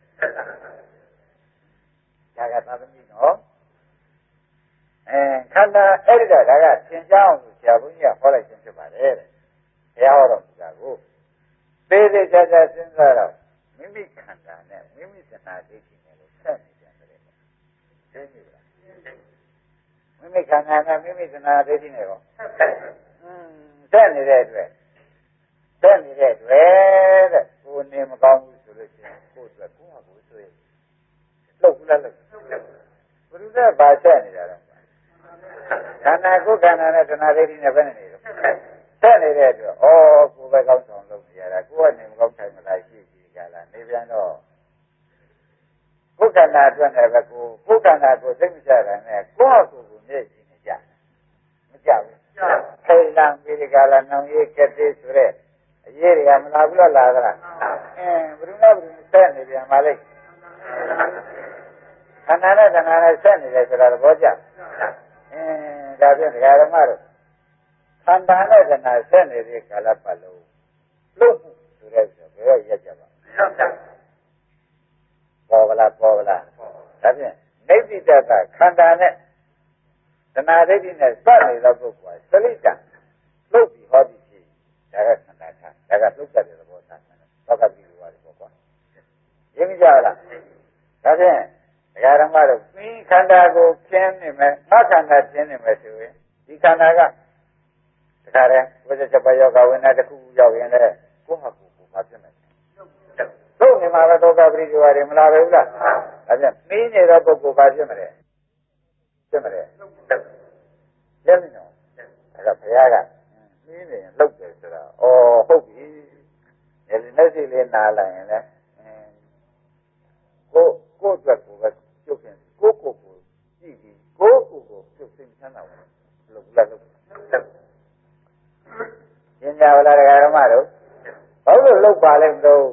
ဒါကသာသမီနော်အဲခန္ဓာအဲ့ဒီကဒါကသင်ကြားအောင်ဆရာဘုန်းကြီးကဟောလိုက်ခြင်းဖြစ်ပါတယ်တဲ့ဘုရားဟောတော်မူတာကိုသေးသေးချာချာစဉ်းစားတော့မိမိခန္ဓာနဲ့မိမိသနာဒိဋ္ဌိနဲ့လို့ဆက်နေကြတယ်သိပြီလားမိမိခန္ဓာနဲ့မိမိသနာဒိဋ္ဌိနဲ့ရောอืมဆက်နေတဲ့အတွက်ဆက်နေတဲ့အတွက်တဲ့ကိုယ်နေမကောင်းဘူးဆိုလို့ရှိရင်ကိုယ်အတွက်ကိုယ်ဟာကိုယ်ဆိုရင်လှုပ်ဘူးလားလှုပ်ဘုရားဘာဆက်နေတာလဲခန္ဓာကိုယ်ခန္ဓာနဲ့သနာဒိဋ္ဌိနဲ့ဘယ်နဲ့နေလို့ဆက်နေတဲ့အတွက်ဩကိုယ်ပဲကောင်းဆောင်လုပ်နေရတာကိုယ်ကနေမကောင်းထိုင်မလားရှိရှိကြလားနေပြန်တော့ကိုယ်ခန္ဓာအတွက်လည်းပဲကိုယ်ကိုယ်ခန္ဓာကိုသိမကြတာနဲ့ကိုယ့်အကူကိုမြဲရှိနေကြမကြဘူးခိလံပိရိကလာနောင်ရေးကတိဆိုတဲ့အရေးတွေကမလာဘူးလားလာသလားအင်းဘုရားဘုရားဆက်နေပြန်ပါလိမ့်ခန္ဓာနဲ့ခန္ဓာနဲ့ဆက်နေတယ်ဆိုတာသဘောကျအင်းဒါဖြင့်ဒကာဓမ္မတို့ခန္ဓာနဲ့ခန္ဓာဆက်နေတဲ့ကာလပတ်လုံးလှုပ်မှုဆိုတဲ့ဆိုဘယ်တော့ရက်ကြပါပေါ်ကလားပေါ်ကလားဒါဖြင့်နိဗ္ဗိတကခန္ဓာနဲ့သနာဒိဋ္ဌိနဲ့စနေသောပုဂ္ဂိုလ်ဟာသလိတံလှုပ်ပြီးဟောသည်ဖြစ်ဒါကခန္ဓာထားဒါကလှုပ်တတ်တဲ့သဘောထားသောကပိဝါဒီပေါ့ကွာရင်းကြလားဒါဖြင့်ဒကာဓမ္မတို့ဒီခန္ဓာကိုကျင်းနေမယ်ငါခန္ဓာကျင်းနေမယ်ဆိုရင်ဒီခန္ဓာကတခါတည်းဝိဇ္ဇချက်ပယောဂဝိညာဉ်တစ်ခုရောက်ရင်လည်းကိုယ့်ဟာကိုယ်ကိုမဖြစ်နိုင်ဘူးသို့နေမှာတော့သောကပိဝါဒီမလာဘူးလားဒါဖြင့်နှီးနေသောပုဂ္ဂိုလ်ဘာဖြစ်မလဲဖြစ်မလဲကျင်းနေတော့ဒါကဘုရားကနှီးနေရင်လှုပ်တယ်ဆိုတာဩဟုတ်ပြီဒီနေ့စီလေးနားလိုက်ရင်လည်းကိုကိုအတွက်ကိုပဲပြုတ်ခင်ကိုကိုကိုကြည့်ပြီးကိုကိုကိုပြုတ်သိချမ်းသာတယ်လို့ဘုရားလုပ်ညင်ညာဝလာဓမ္မတို့ဘာလို့လှုပ်ပါလဲမလို့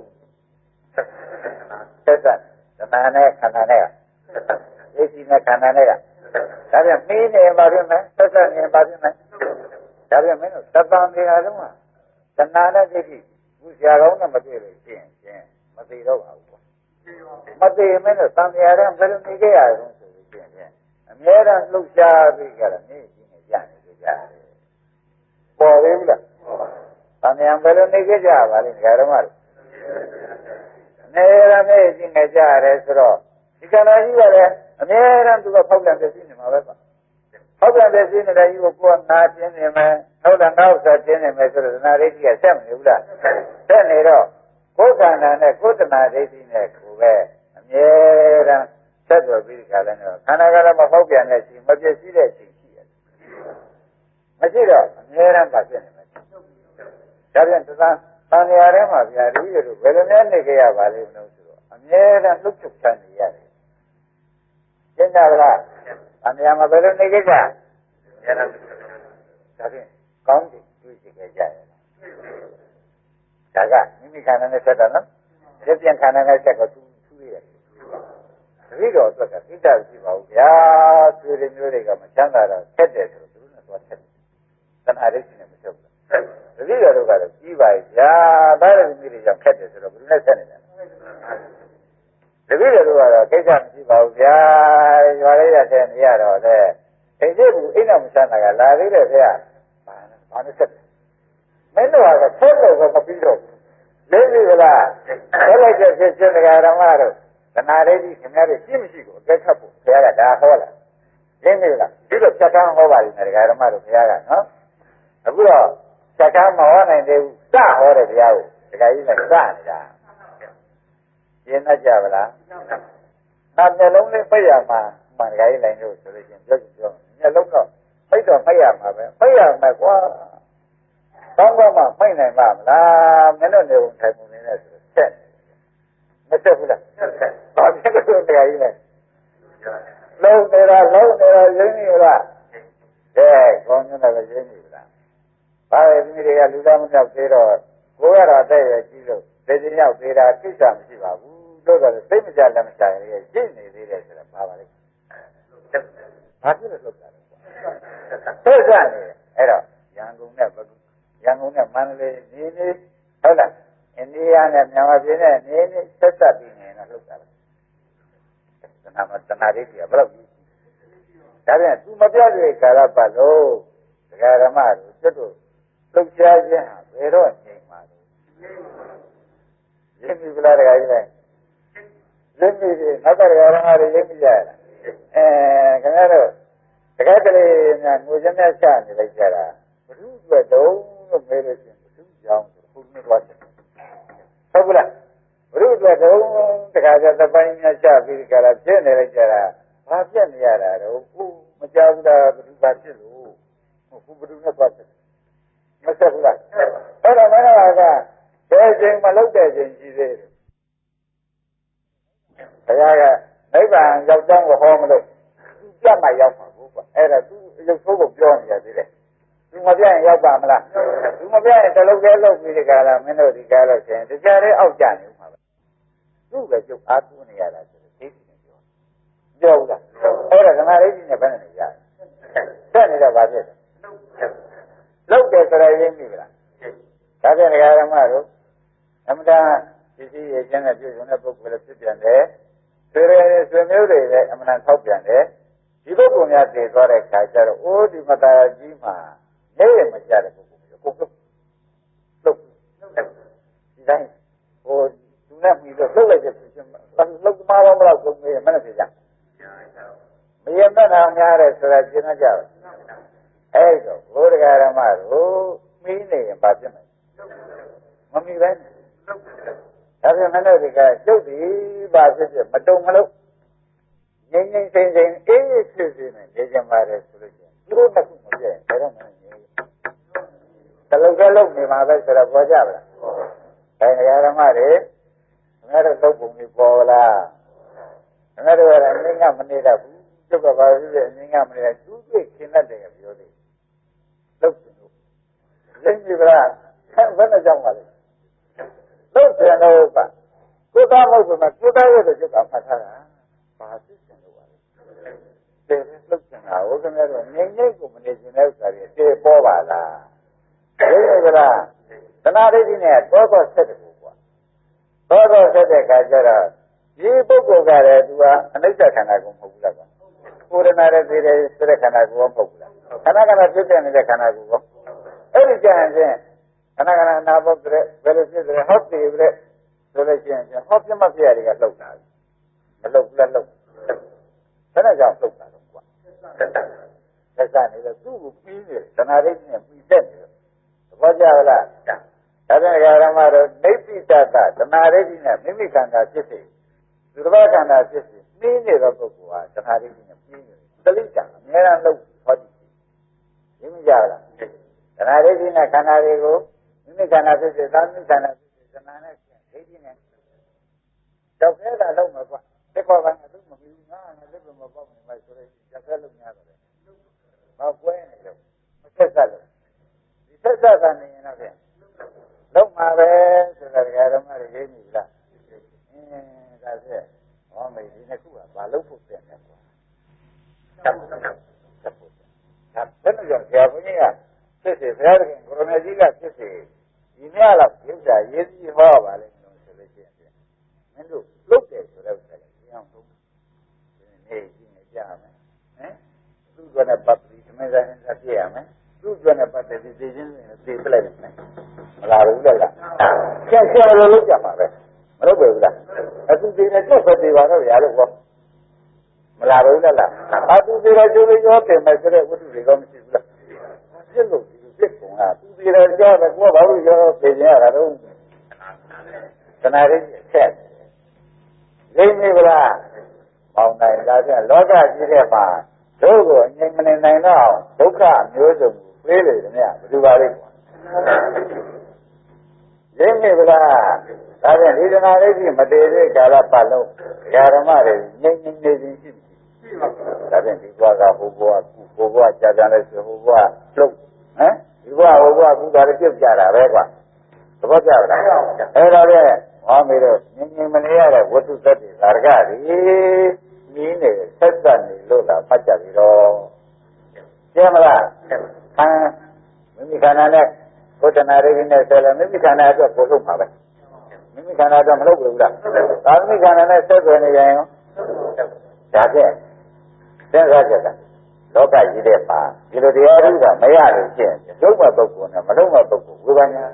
သက်သက်သမာနဲ့ခန္ဓာနဲ့ကဒိဋ္ဌိနဲ့ခန္ဓာနဲ့ကဒါပြန်မင်းနေပါပြင်မယ်သက်သက်နေပါပြင်မယ်ဒါပြန်မင်းတို့သတ္တံနေတာတော့သနာနဲ့ဒိဋ္ဌိဘူးဆရာကောင်းနဲ့မတွေ့လို့ရှင်းရှင်းမသိတော့ပါဘူးမသိမင်းတို့သံဃာတဲ့ဘယ်လိုနေကြရအောင်ဆိုလို့ရှင်းရှင်းအမြဲတမ်းလှုပ်ရှားပြီးကြတာနေကြီးနေကြနေကြတယ်ပေါ်သေးဘူးလားသံဃာဘယ်လိုနေကြကြပါလဲဓမ္မတို့နေရမေးကြီးနေကြရတယ်ဆိုတော့ဒီကံတော်ကြီးကလည်းအမြဲတမ်းသူကဖောက်ပြန်ပြည့်နေမှာပဲပါဖောဟုတ်ပြန်တဲ့စိနေတဲ့ကြီးကိုကိုယ်ကငါကျင်းနေမယ်ဟုတ်တယ်ငါဥစ္စာကျင်းနေမယ်ဆိုတော့သနာဒိဋ္ဌိကဆက်မနေဘူးလားဆက်နေတော့ကိုယ်ခန္ဓာနဲ့ကိုယ်တဏှာဒိဋ္ဌိနဲ့ကိုယ်ပဲအမြဲတမ်းဆက်သွယ်ပြီးခါလဲတော့ခန္ဓာကလည်းမဟုတ်ပြန်တဲ့ချိန်မပြည့်စည်တဲ့ချိန်ရှိတယ်မရှိတော့အမြဲတမ်းပါဖြစ်နေမယ်ဒါပြန်သံသံဃာထဲမှာဗျာဒီလိုဘယ်လိုများနေကြရပါလိမ့်မလို့ဆိုတော့အမြဲတမ်းလှုပ်ချုပ်ချနေရတယ်ရှင်းကြလားအမြဲမှာဘယ်လိုနေကြကြဒါဖြင့်ကောင်းတယ်တွေ့ကြကြရတယ်ဒါကမိမိခန္ဓာနဲ့ဆက်တာနော်ဒီပြန်ခန္ဓာနဲ့ဆက်ကသူသူရရတယ်တတိတော်အတွက်ကသိတာရှိပါဘူးဗျာဆွေတွေမျိုးတွေကမချမ်းသာတော့ဆက်တယ်ဆိုတော့သူတို့နဲ့သွားဆက်တယ်တဏှာဒိဋ္ဌိနဲ့မဆက်ဘူးတတိတော်တို့ကတော့ကြီးပါရဲ့ဗျာဒါရမိတွေကြောင့်ခက်တယ်ဆိုတော့ဘယ်လိုနဲ့ဆက်နေလဲတတိတော်တို့ကတော့ကိစ္စမရှိပါဘူးဗျာရွာလေးရတဲ့နေရတော့လေအိမ်ကြီးကအိမ်တော်မချမ်းသာကလာသေးတယ်ဗျာဘာဘာနဲ့ဆက်မင်းတို့ကဆက်လို့ကမပြီးတော့လေးပြီလားဆက်လိုက်တဲ့ဖြစ်ခြင်းတရားဓမ္မတို့သနာဒိဋ္ဌိခင်ဗျားတို့ရှိမရှိကိုအကဲခတ်ဖို့ဘုရားကဒါဟောလာလေးပြီလားဒီလိုဖြတ်ကန်းဟောပါလိမ့်မယ်တရားဓမ္မတို့ဘုရားကနော်အခုတော့ဖြတ်ကန်းမဟောနိုင်သေးဘူးစဟောတဲ့ဘုရားကိုတရားကြီးနဲ့စနေတာရှင်းတတ်ကြပါလားနာမျက်လုံးလေးပိတ်ရမှာမှန်တရားကြီးလိုက်လို့ဆိုလို့ချင်းပြောကြည့်ပြောမျက်လုံးတော့ပိတ်တော့ပိတ်ရမှာပဲပိတ်ရမှာကွာကောင်းကောင်းမှဖိတ်နိုင်ပါမလားမင်းတို့နေုံထိုင်ပုံနေနဲ့ဆိုဆက်မဆက်ဘူးလားဘာဖြစ်လို့တရားကြီးလဲလုံးနေတာလုံးနေတာရင်းနေလားကဲကောင်းနေတာလည်းရင်းနေလားဘာလဲဒီတွေကလူသားမပြောက်သေးတော့ကိုယ်ကတော့တဲ့ရကြီးလို့ဒီစင်းရောက်သေးတာသိချာမရှိပါဘူးတို့တော့စိတ်မကြလက်မချရရဲ့ရှင်းနေသေးတယ်ဆိုတာပါပါလိမ့်ဘာဖြစ်လို့လုပ်တာလဲသိကြနေအဲ့တော့ရန်ကုန်နဲ့ရန်ကုန်နဲ့မန္တလေးနေနေဟုတ်လားအိန္ဒိယနဲ့မြန်မာပြည်နဲ့နေနေဆက်ဆက်ပြီးနေတော့လှုပ်တာလေတဏှာမတဏှာဒိဋ္ဌိကဘယ်လောက်ကြီးဒါပြန်သူမပြတဲ့ကာရပတ်လို့ဒကာရမတို့ကျွတ်တို့လှုပ်ရှားခြင်းဟာဘယ်တော့ငြိမ်မှာလဲရင်းပြီလားဒကာကြီးလဲရင်းပြီနောက်ကဒကာရမတွေရင်းပြီကြလားအဲခင်ဗျားတို့ဒကာကလေးများငိုချမ်းများချနေလိုက်ကြတာဘုရုအတွက်တုံးလို့မဲလို့ရှိရင်ဘုသူကြောင်းဆိုဘုသူသွားတယ်ဟုတ်ဘူးလားဘုရုအတွက်တုံးတခါကျသပိုင်းများချပြီးကြတာပြည့်နေလိုက်ကြတာဘာပြည့်နေရတာတော့ကိုမကြောက်ဘူးလားဘုသူပါဖြစ်လို့ဟုတ်ဘုသူနဲ့သွားတယ်မဆက်ဘူးလားအဲ့တော့မင်းတို့ကဘယ်ချိန်မလုပ်တဲ့ချိန်ရှိသေးတယ်ဘုရားကနိဗ္ဗာန်ရောက်တော့ဟောမလို့သူပြတ်မှရောက်မှာဘူးကွာအဲ့ဒါသူရုပ်ဆိုးကိုပြောနေရသေးတယ်သူမပြရင်ရောက်ပါမလားသူမပြရင်တလုံးလေးလုပ်ပြီးဒီကလာမင်းတို့ဒီကားလို့ရှင်တရားလေးအောက်ကြနေမှာပဲသူ့ပဲကျုပ်အားကိုးနေရတာဆိုတော့ဒိဋ္ဌိနဲ့ပြောပြောဘူးလားအဲ့ဒါဓမ္မဒိဋ္ဌိနဲ့ဘယ်နဲ့နေရဆက်နေတော့ဗာဖြစ်တယ်လုပ်တယ်ဆိုရရင်းပြီလားဒါပြန်ဓမ္မတို့အမှန်တရားဒီစီရဲ့ကျမ်းနဲ့ပြည့်စုံတဲ့ပုဂ္ဂိုလ်လည်းဖြစ်ပြန်တယ်ဆွေရည်ဆွေမျိုးတွေလည်းအမှန်တရားထောက်ပြန်တယ်ဒီပုဂ္ဂိုလ်များတည်သွားတဲ့ခါကျတော့အိုးဒီမတရားကြီးမှာနေရမကြတဲ့ပုဂ္ဂိုလ်မျိုးကိုလုပ်လုပ်ဒီတိုင်းဟိုသူနဲ့ပြီးတော့လှုပ်လိုက်တဲ့ဖြစ်ချင်းလှုပ်မှားတော့မလို့ဆုံးနေမနဲ့ပြကြမရမနာများတဲ့ဆိုတာရှင်းတတ်ကြပါအဲ့တော့ဘုရားဓမ္မတို့မီးနေရင်ဘာဖြစ်မလဲမမီးပဲဒါပြန်မလို့ဒီကကျုပ်ဒီဘာဖြစ်ဖြစ်မတုံမလို့ငိမ့်ငိမ့်စိမ့်စိမ့်အေးအေးဖြစ်ဖြစ်နဲ့နေကြပါတယ်ဆိုလို့ရှိရင်သူတို့ကခုမပြည့်ဘယ်တော့မှမနေဘူးတလုံးကလုံးနေမှာပဲဆိုတော့ပေါ်ကြပါလားဒါကြဓမ္မတွေငါတို့သုတ်ပုံကြီးပေါ်လားငါတို့ကအငိမ့်ကမနေတတ်ဘူးကျုပ်ကဘာလို့လဲအငိမ့်ကမနေတတ်သူ့တွေ့ခင်တတ်တယ်ပြောသေးလုတ်တယ်လို့သိပြီလားဘယ်နဲ့ကြောင်းပါလဲလုတ်တယ်လို့ကကိုသားမဟုတ်ဘူးမကိုသားရဲ့ကျုပ်ကဖတ်ထားတာဘာဖြစ်စင်လို့ပါလဲတယ်လုတ်တယ်ဟာဟိုကမဲ့တော့ငိမ့်ငိမ့်ကိုမနေခြင်းတဲ့ဥစ္စာတွေတေပေါ်ပါလားသိပြီလားသနာဒိဋ္ဌိနဲ့တောတော့ဆက်တယ်ကွာတောတော့ဆက်တဲ့ခါကျတော့ဒီပုဂ္ဂိုလ်ကလည်းသူကအနိစ္စခန္ဓာကိုမဟုတ်ဘူးလားကွာကိုယ်ရဏရဲ့သေးတယ်ဆိုတဲ့ခန္ဓာကိုမဟုတ်ဘူးလားခန္ဓာခန္ဓာဖြစ်တဲ့နေတဲ့ခန္ဓာကိုရောအဲ့ဒီကြရင်ချင်းခန္ဓာခန္ဓာနာပုတ်တဲ့ဘယ်လိုဖြစ်တယ်ဟောတည်ပြီလေဆိုလို့ရှိရင်ဟောပြမပြရတွေကလှုပ်တာမလှုပ်ဘူးလားလှုပ်ဘယ်နဲ့ကြောင့်လှုပ်တာတော့ကွာတသက်သာနေတော့သူ့ကိုပြီးနေတယ်တဏှာရိပ်နဲ့ပြီးတက်နေတော့သဘောကျလားဒါပြန်ဓမ္မတို့နိဗ္ဗိတတတဏှာရိပ်နဲ့မိမိခန္ဓာဖြစ်စေသူတစ်ပါးခန္ဓာဖြစ်စေပြီးနေတဲ့ပုဂ္ဂိုလ်ဟာတဏှာရိပ်နဲ့ပြီးနေတယ်တလိတံအများအားလုံးဟောဒီသိမကြလားတဏှာရိပ်နဲ့ခန္ဓာတွေကိုမိမိခန္ဓာဖြစ်စေသာမိခန္ဓာဖြစ်စေတဏှာနဲ့ဒိဋ္ဌိနဲ့ကြောက်ခဲတာလုံးမှာကွာသက်ခေါ်ပိုင်းအသူမမီဘူးငါငါလက်ပြမပေါက်နေမှဆိုတော့ကြောက်ခဲလုံးများတယ်မကွဲနေလို့မဆက်ဆက်လို့ဒီဆက်ဆက်ကနေရင်တော့ဖြင့်လုံးမှာပဲဆိုတာဓမ္မတွေရေးမိလားအင်းဒါဖြင့်ဟောမေဒီနှစ်ခုကဘာလို့ဖို့ပြန်လဲကွာဆက်ဖို့ဆက်ဖို့ဒါဘယ်လိုကြောင့်ဆရာဘုန်းကြီးကဖြစ်စေဘုရားသခင်ကိုရမကြီးကဖြစ်စေဒီများတော့ဥစ္စာရေးပြီးဟောပါလိမ့်မယ်လို့ဆိုလို့ရှိရင်မင်းတို့လုတ်တယ်ဆိုတော့ဆက်လိုက်အောင်သုံးနေကြည့်နေကြမယ်ဟမ်သူ့ကလည်းပတ်ပြီးသမင်းဆိုင်ဆက်ပြရမယ်သူ့ကလည်းပတ်တယ်ဒီသိချင်းသိပလိုက်တယ်မလားဘူးလားကျက်ကျလို့လုတ်ကြမှာပဲမလုတ်ပဲဘူးလားအခုဒီနဲ့တော့ပဲဒီပါတော့ရလို့ဟောမလားဘူးလားအခုဒီတော့ကျိုးလေးရောပြင်မယ်ဆိုတဲ့ဝတ္ထုတွေတော့မရှိဘူးလားဖြစ်လို့ဒီဖြစ်ကုန်တာသူဒီတော့ကြောက်တယ်ကိုကဘာလို့ရောပြင်ရတာတော့တဏှာရိပ်ဆက်လိမ့်နေဗလားပေါင်းနိုင်တာဖြင့်လောကကြီးတဲ့မှာတို့ကိုအငြိမ်မနေနိုင်တော့ဒုက္ခမျိုးစုံကိုပေးလေတယ်မြတ်ဘယ်သူပါလိမ့်ကွာလိမ့်နေဗလားဒါဖြင့်ဒီတဏှာရိပ်ကြီးမတည်သေးကာလပတ်လုံးဓမ္မတွေငြိမ်ငြိမ်နေခြင်းရှိမရှိဒါဖြင့်ဒီဘဝကဟိုဘဝကုဟိုဘဝကြာကြလဲဆိုဟိုဘဝလှုပ်ဟမ်ဒီဘဝဟိုဘဝကုတာတွေပြုတ်ကြတာပဲကွာသဘောကျလားအဲ့ဒါလေဟောမေတော့ငြင်းငြင်းမနေရတဲ့ဝတ္ထုသက်တွေသာရကတွေမြင်းနေဆက်ဆက်နေလို့လားဖတ်ကြပြီတော့ကျဲမလားခံမိမိခန္ဓာနဲ့ဘုဒ္ဓနာရိနဲ့ဆက်လဲမိမိခန္ဓာအတွက်ကိုလုပ်မှာပဲမိမိခန္ဓာအတွက်မလုပ်ဘူးလားသာမိခန္ဓာနဲ့ဆက်သွယ်နေရင်ရောဒါဖြင့်စဉ်းစားကြတာလောကကြီးတဲ့မှာဒီလိုတရားဥစ္စာမရလို့ရှိရင်လုံးဝပုဂ္ဂိုလ်နဲ့မလုံးဝပုဂ္ဂိုလ်ဝိပဿနာ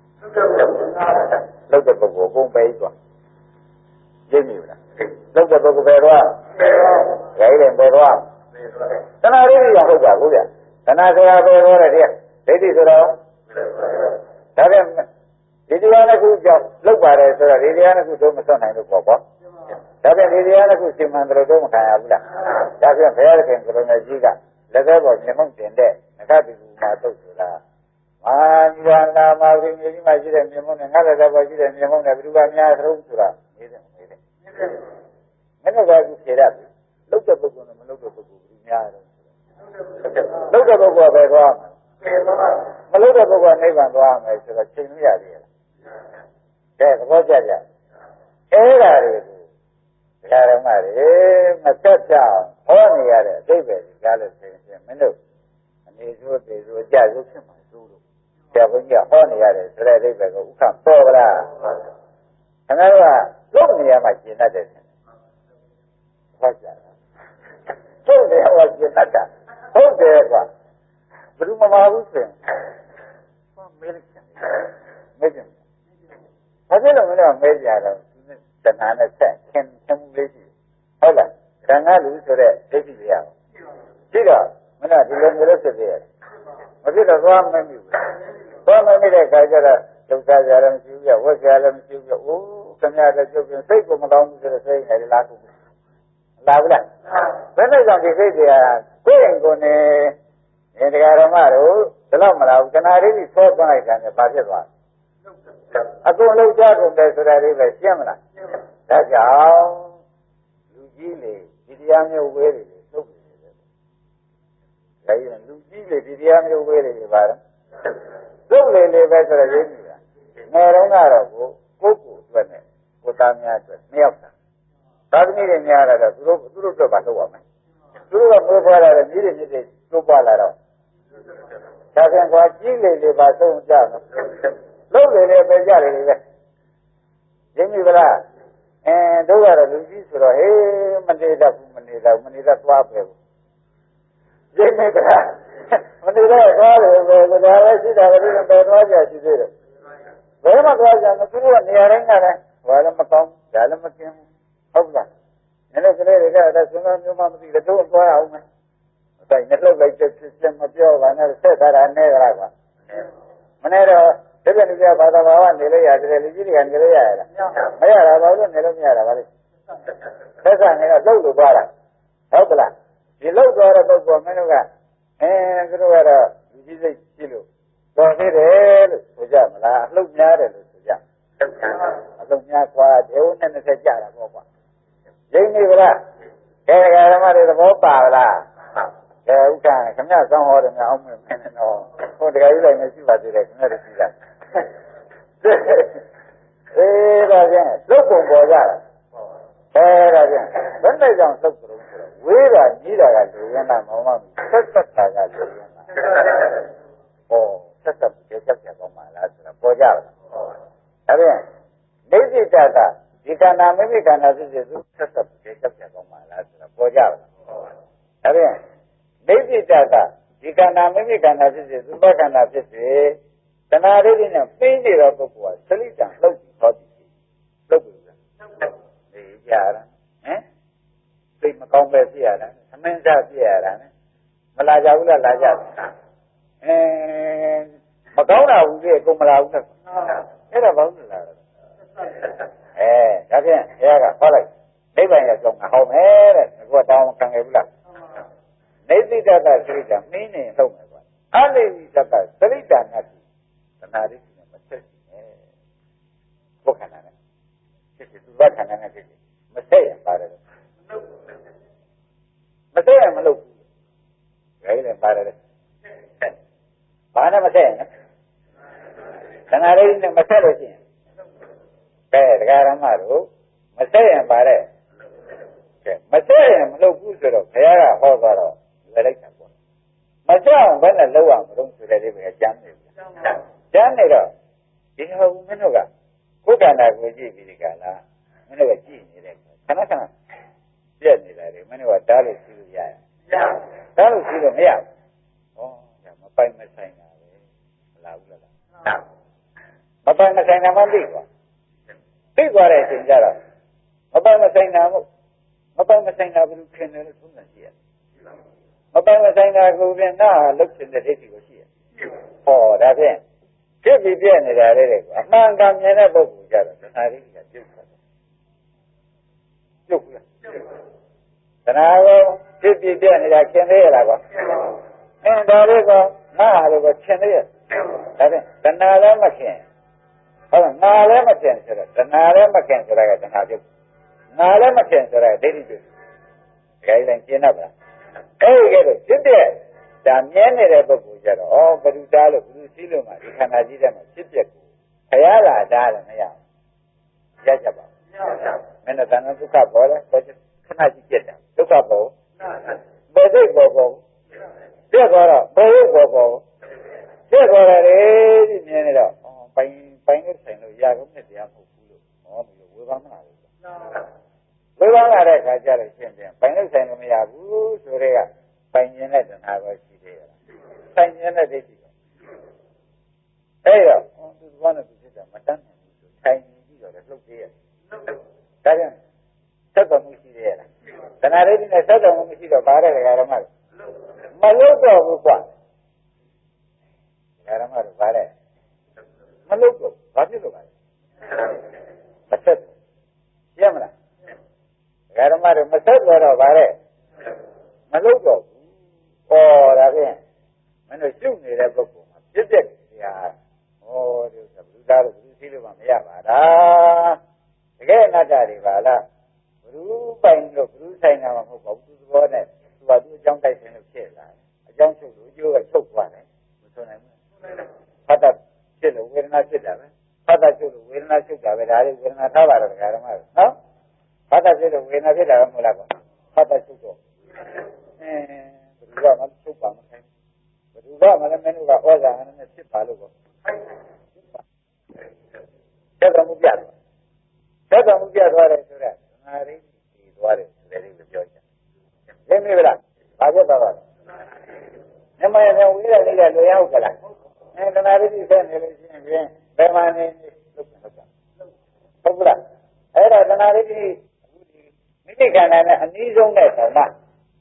လောက်တဲ့ပုဂ္ဂိုလ်ကုန်ပဲသွားရင်းနေလားလောက်တဲ့ပုဂ္ဂိုလ်ပဲသွားရိုင်းတယ်ပဲသွားတဏှာရိပ်ရဟုတ်တာကိုဗျတဏှာဆိုတာပဲသွားတယ်တဲ့ဒိဋ္ဌိဆိုတော့ဒါဖြင့်ဒီတရားတစ်ခုကြောင့်လောက်ပါတယ်ဆိုတော့ဒီတရားတစ်ခုတော့မဆွနိုင်လို့ပေါ့ပေါ့ဒါဖြင့်ဒီတရားတစ်ခုရှင်မှန်တယ်တော့မခံရဘူးလားဒါဖြင့်ဘုရားခင်ကိုရမကြီးကလက်သေးပေါ်မြေမှုန့်တင်တဲ့ငကတိကူမှာတုတ်ဆိုတာအာဉာဏ်နာမှာဒီမြေကြီးမှာရှိတဲ့မြေမုန်းနဲ့ငါလည်းတော့ရှိတဲ့မြေမုန်းနဲ့ဘယ်သူကများသလုံးဆိုတာနေတယ်မနေတယ်မင်းတို့ကအခုဖြေရတယ်လုတ်တဲ့ပုဂ္ဂိုလ်နဲ့မလုတ်တဲ့ပုဂ္ဂိုလ်ဘယ်သူများတယ်လုတ်တဲ့ပုဂ္ဂိုလ်ကပဲသွားမလုတ်တဲ့ပုဂ္ဂိုလ်ကနိဗ္ဗာန်သွားမယ်ဆိုတော့ချိန်လို့ရသေးတယ်ကဲသဘောကျကြအဲ့ဒါတွေကိုဓမ္မတွေမဆက်ကြဟောနေရတဲ့အသိပဲကြားလို့ဆိုရင်မင်းတို့အနေဆိုးသေးဆိုးကြရုပ်ဖြစ်မှာစိုးလို့ဆရာဘုန်းကြီးကဟောနေရတယ်ဆိုတဲ့အိဗယ်ကိုဥက္ကပေါ်ကြလားခင်ဗျားတို့ကလုံနေရမှာကျင်တတ်တယ်ဟောကြတာလုံနေရမှာကျင်တတ်တာဟုတ်တယ်ကွာဘယ်သူမှမဟုတ်ဆိုရင်ဟောမေးလိုက်ချင်မေးချင်ဘာဖြစ်လို့မလဲမေးကြတော့တဏှာနဲ့ဆက်ခင်ခင်မှုလေးရှိဟုတ်လားခန္ဓာလူဆိုတဲ့ဒိဋ္ဌိတွေရအောင်ရှိတော့မင်းကဒီလိုမျိုးလို့ဖြစ်သေးရဲ့မဖြစ်တော့သွားမမြင်ဘူးသွားမမြင်တဲ့ခါကျတော့ဒုက္ခကြရမရှိဘူးရဝတ်ကြရမရှိဘူးရအိုးခင်ဗျားတို့ကျုပ်ပြင်စိတ်ကိုမကောင်းဘူးဆိုတော့စိတ်နဲ့လာကုန်လာဘူးလားဘယ်နဲ့ကြောင့်ဒီစိတ်တွေကကိုယ်ရင်ကိုယ်နဲ့ဒီတရားဓမ္မတို့ဒီလောက်မလားဘူးတဏှာရိပ်ကြီးဆောသွားလိုက်တာနဲ့ဘာဖြစ်သွားအကုန်လုံးကြားကုန်တယ်ဆိုတာလေးပဲရှင်းမလားဒါကြောင့်လူကြီးလေဒီတရားမျိုးဝဲတွေသုတ်နေတယ်ဒါရင်လူကြီးလေဒီတရားမျိုးဝဲတွေပါတော့သုတ်လေလေပဲဆိုတော့ရင်းနေတာငယ်တုန်းကတော့ကိုကိုကိုအတွက်နဲ့ကိုသားများအတွက်နှစ်ယောက်တာသာသမီတွေများလာတော့သူတို့သူတို့အတွက်ပါလုပ်ရမယ်သူတို့ကမိုးဖွာလာတယ်ကြီးတွေမြစ်တွေတိုးပွားလာတော့ဒါပြန်ကွာကြီးလေလေပါသုံးကြမယ်လုပ်လေလေပဲကြတယ်လေပဲရင်းပြီလားအဲတို့ကတော့လူကြီးဆိုတော့ဟေးမနေတတ်ဘူးမနေတတ်မနေတတ်သွားပဲဘူးရင်းပြီလားမနေတော့သွားတယ်ပဲဒါလည်းရှိတာကလေးပဲသွားကြရှိသေးတယ်ဘယ်မှာသွားကြလဲသူတို့ကနေရာတိုင်းကလည်းဘာလည်းမကောင်းဒါလည်းမကင်းဟုတ်လားနည်းနည်းကလေးတွေကအဲ့ဒါစဉ်းစားမျိုးမှမသိတော့တို့သွားအောင်မယ်ဒါနဲ့လှုပ်လိုက်တဲ့ဖြစ်ချင်းမပြောပါနဲ့ဆက်ထားတာနဲ့ကြလားကွာမနဲ့တော့ဒီကနေ့ကဘာသာဘာဝနေလို့ရတယ်လူကြီးတွေကနေလို့ရရလားမရတာဘာလို့နေလို့မရတာပါလဲဆက်ဆံနေတော့လှုပ်လို့သွားတာဟုတ်ကလားဒီလှုပ်သွားတဲ့ပုဂ္ဂိုလ်မင်းတို့ကအဲသူတို့ကတော့လူကြီးစိတ်ကြည့်လို့တော်သေးတယ်လို့ဆိုကြမလားအလှုပ်များတယ်လို့ဆိုကြအလှုပ်များကွာဒေဝနဲ့နှစ်ဆက်ကြတာပေါ့ကွာရင်းနေဗလားကဲကဲဓမ္မတွေသဘောပါလားကဲဥက္ကဋ္ဌခင်ဗျဆောင်းဟောတယ်များအောင်မင်းနဲ့တော့ဟိုတကယ်ကြီးလိုက်မရှိပါသေးတယ်ခင်ဗျတို့ကြည့်လိုက်အေးဒါဖြင့်လုတ်ပုံပေါ်ကြတာအဲဒါဖြင့်ဘယ်နဲ့ကြောင့်သုတ်ကြုံဆိုတော့ဝေးတာကြီးတာကလူရင်းလားမောင်မဆက်ဆက်တာကလူရင်းလားဟောဆက်ဆက်ကြက်ကြက်ကောင်းပါလားဆိုတော့ပေါ်ကြပါဒါဖြင့်နေစိတကဒီခန္ဓာမိမိခန္ဓာဖြစ်စေသူဆက်ဆက်ကြက်ကြက်ကောင်းပါလားဆိုတော့ပေါ်ကြပါဒါဖြင့်နေစိတကဒီခန္ဓာမိမိခန္ဓာဖြစ်စေသူဘခန္ဓာဖြစ်စေတဏှာဒိဋ္ဌိနဲ့ပြင်းနေတဲ့ပုဂ္ဂိုလ်ကသလိတံလှုပ်ပြီးဟောပြီးလှုပ်ပြီးလားဒီကြရတာဟမ်သိမကောင်းပဲဖြစ်ရတာသမင်းစားဖြစ်ရတာနဲ့မလာကြဘူးလားလာကြတယ်အဲမကောင်းတာဘူးလေကိုမလာဘူးလားအဲ့ဒါဘာလို့လာလဲအဲဒါဖြင့်ဘုရားကဟောလိုက်နိဗ္ဗာန်ရဲ့ဆုံးကဟောမယ်တဲ့ကိုတောင်းခံခဲ့ဘူးလားနေသိတကသလိတံမင်းနေလှုပ်မယ်ကွာအနိသိတကသလိတံနဲ့သနာရိနဲ့မဆက်နဲ့ဘုခန္ဓာနဲ့ဖြစ်ဖြစ်သူဘခန္ဓာနဲ့ဖြစ်ဖြစ်မဆက်ရပါတယ်မဆက်ရမလို့ဘူးဒါလည်းပါတယ်ဘာနဲ့မဆက်ရနဲ့သနာရိနဲ့မဆက်လို့ရှိရင်ကဲတရားဓမ္မတို့မဆက်ရပါတယ်ကဲမဆက်ရမလို့ဘူးဆိုတော့ဘုရားကဟောသွားတော့လွယ်လိုက်တာပေါ့မဆက်အောင်ဘယ်နဲ့လောက်အောင်မလို့ဆိုတဲ့လေးပဲကျမ်းနေဘူးကျမ်းနေတော့ဒီဟောမင်းတို့ကကိုယ်ခန္ဓာကိုကြည့်ပြီးဒီကလာမင်းတို့ကကြည့်နေတဲ့ခဏခဏပြက်နေတာလေမင်းတို့ကတားလို့ကြည့်လို့ရရတားလို့ကြည့်လို့မရဘူးဩဒါမပိုင်မဆိုင်တာပဲမလာဘူးလားမပိုင်မဆိုင်တာမှသိသွားသိသွားတဲ့အချိန်ကျတော့မပိုင်မဆိုင်တာမို့မပိုင်မဆိုင်တာဘယ်လိုခင်တယ်လို့သုံးသပ်ကြည့်ရမပိုင်မဆိုင်တာကိုပြန်နာလုတ်တဲ့ဒိဋ္ဌိကိုရှိရဟောဒါဖြင့်ဖြစ်ပြီးပြည့်နေတာလေတဲ့အမှန်ကန်မြင်တဲ့ပုဂ္ဂိုလ်ကြတော့သနာရိကပြုတ်သွားတယ်ပြုတ်ဘူးလားသနာကိုဖြစ်ပြီးပြည့်နေတာခင်သေးရလားကွာအင်းဒါလေးကငါဟာလို့ကခင်သေးရဒါဖြင့်သနာလည်းမခင်ဟုတ်လားငါလည်းမခင်ဆိုတော့သနာလည်းမခင်ဆိုတာကသနာပြုတ်ငါလည်းမခင်ဆိုတာဒိဋ္ဌိပြုတ်ဒါကြီးလည်းကျင်းတော့ဗလားအဲ့ဒီကဲတော့ဖြစ်တဲ့ဒါမြဲနေတဲ့ပုဂ္ဂိုလ်ကြတော့ဩဘုဒ္ဓလို့ဘုသူစည်းလို့မှဒီခန္ဓာကြီးထဲမှာဖြစ်ပြက်ကိုခရလာတာလည်းမရဘူးရကြပါဘူးမင်းတို့တဏှာဒုက္ခပေါ်လဲခဏကြီးပြက်တယ်ဒုက္ခပေါ်ဘယ်စိတ်ပေါ်ပေါ်ပြက်သွားတော့ဘယ်ရုပ်ပေါ်ပေါ်ပြက်သွားတယ်ဒီမြင်နေတော့ဩပိုင်ပိုင်လို့ဆိုင်လို့ရာကုန်နဲ့တရားမဟုတ်ဘူးလို့ဟောပြီးဝေဘာမလာဘူးဝေဘာလာတဲ့ခါကျတော့ရှင်းပြန်ပိုင်လို့ဆိုင်လို့မရဘူးဆိုတဲ့ကပိုင်ခြင်းနဲ့တဏှာပဲရှိသေးတယ်ဆိုင်ခြင်းနဲ့ဒိဋ္ဌိပဲအဲ့တော့သူကလည်းသူဖြစ်တာမတတ်နိုင်ဘူးဆိုဆိုင်ပြီးတော့လည်းလှုပ်သေးရတယ်ဒါကြောင့်သက်တော်မှုရှိသေးရလားတဏှာဒိဋ္ဌိနဲ့သက်တော်မှုမရှိတော့ဗါတဲ့ဓမ္မတွေမလှုပ်တော့ဘူးကွာဓမ္မတွေဗါတဲ့မလှုပ်တော့ဘာဖြစ်လို့ပါလဲမဆက်ရမလားဓမ္မတွေမဆက်တော့ဗါတဲ့မလှုပ်တော့ဟောဒါဖြင့်မင်းတို့ရှုပ်နေတဲ့ပုဂ္ဂိုလ်မှာပြည့်ပြည့်တရားဟောဒီဥစ္စာဘုရားတို့ဘုသူသိလို့မှမရပါလားတကယ်အနတ္တတွေပါလားဘုသူပိုင်လို့ဘုသူဆိုင်တာမဟုတ်ပါဘူးသူသဘောနဲ့သူကသူ့အကြောင်းတိုက်ခြင်းလို့ဖြစ်လာတယ်အကြောင်းချုပ်လို့အကျိုးကချုပ်သွားတယ်မဆိုနိုင်ဘူးဖတ်တတ်ဖြစ်လို့ဝေဒနာဖြစ်တာပဲဖတ်တတ်ချုပ်လို့ဝေဒနာချုပ်တာပဲဒါလေးဝေဒနာထားပါတော့ဓမ္မတွေနော်ဖတ်တတ်ဖြစ်လို့ဝေဒနာဖြစ်တာပဲမဟုတ်လားကွာဖတ်တတ်ချုပ်တော့အဲဘုရားကမချုပ်ပါမခိုင်းဘုရားကလည်းမင်းတို့ကဩဇာနဲ့ဖြစ်ပါလို့ပေါ့သက်တော်မူပြသွားသက်တော်မူပြသွားတယ်ဆိုတော့သမာဓိတည်သွားတယ်ဆိုတဲ့လေးကိုပြောချင်တယ်သိပြီလားဘာဖြစ်သွားပါလဲနမယံဝိရလေးကလွယ်ရောက်ကြလားအဲသမာဓိဆက်နေလို့ရှိရင်ဘယ်မှာနေလုပ်ပြန်လုပ်တာဟုတ်ကလားအဲ့ဒါသမာဓိအခုဒီမိမိခန္ဓာနဲ့အနည်းဆုံးတဲ့ဓမ္မ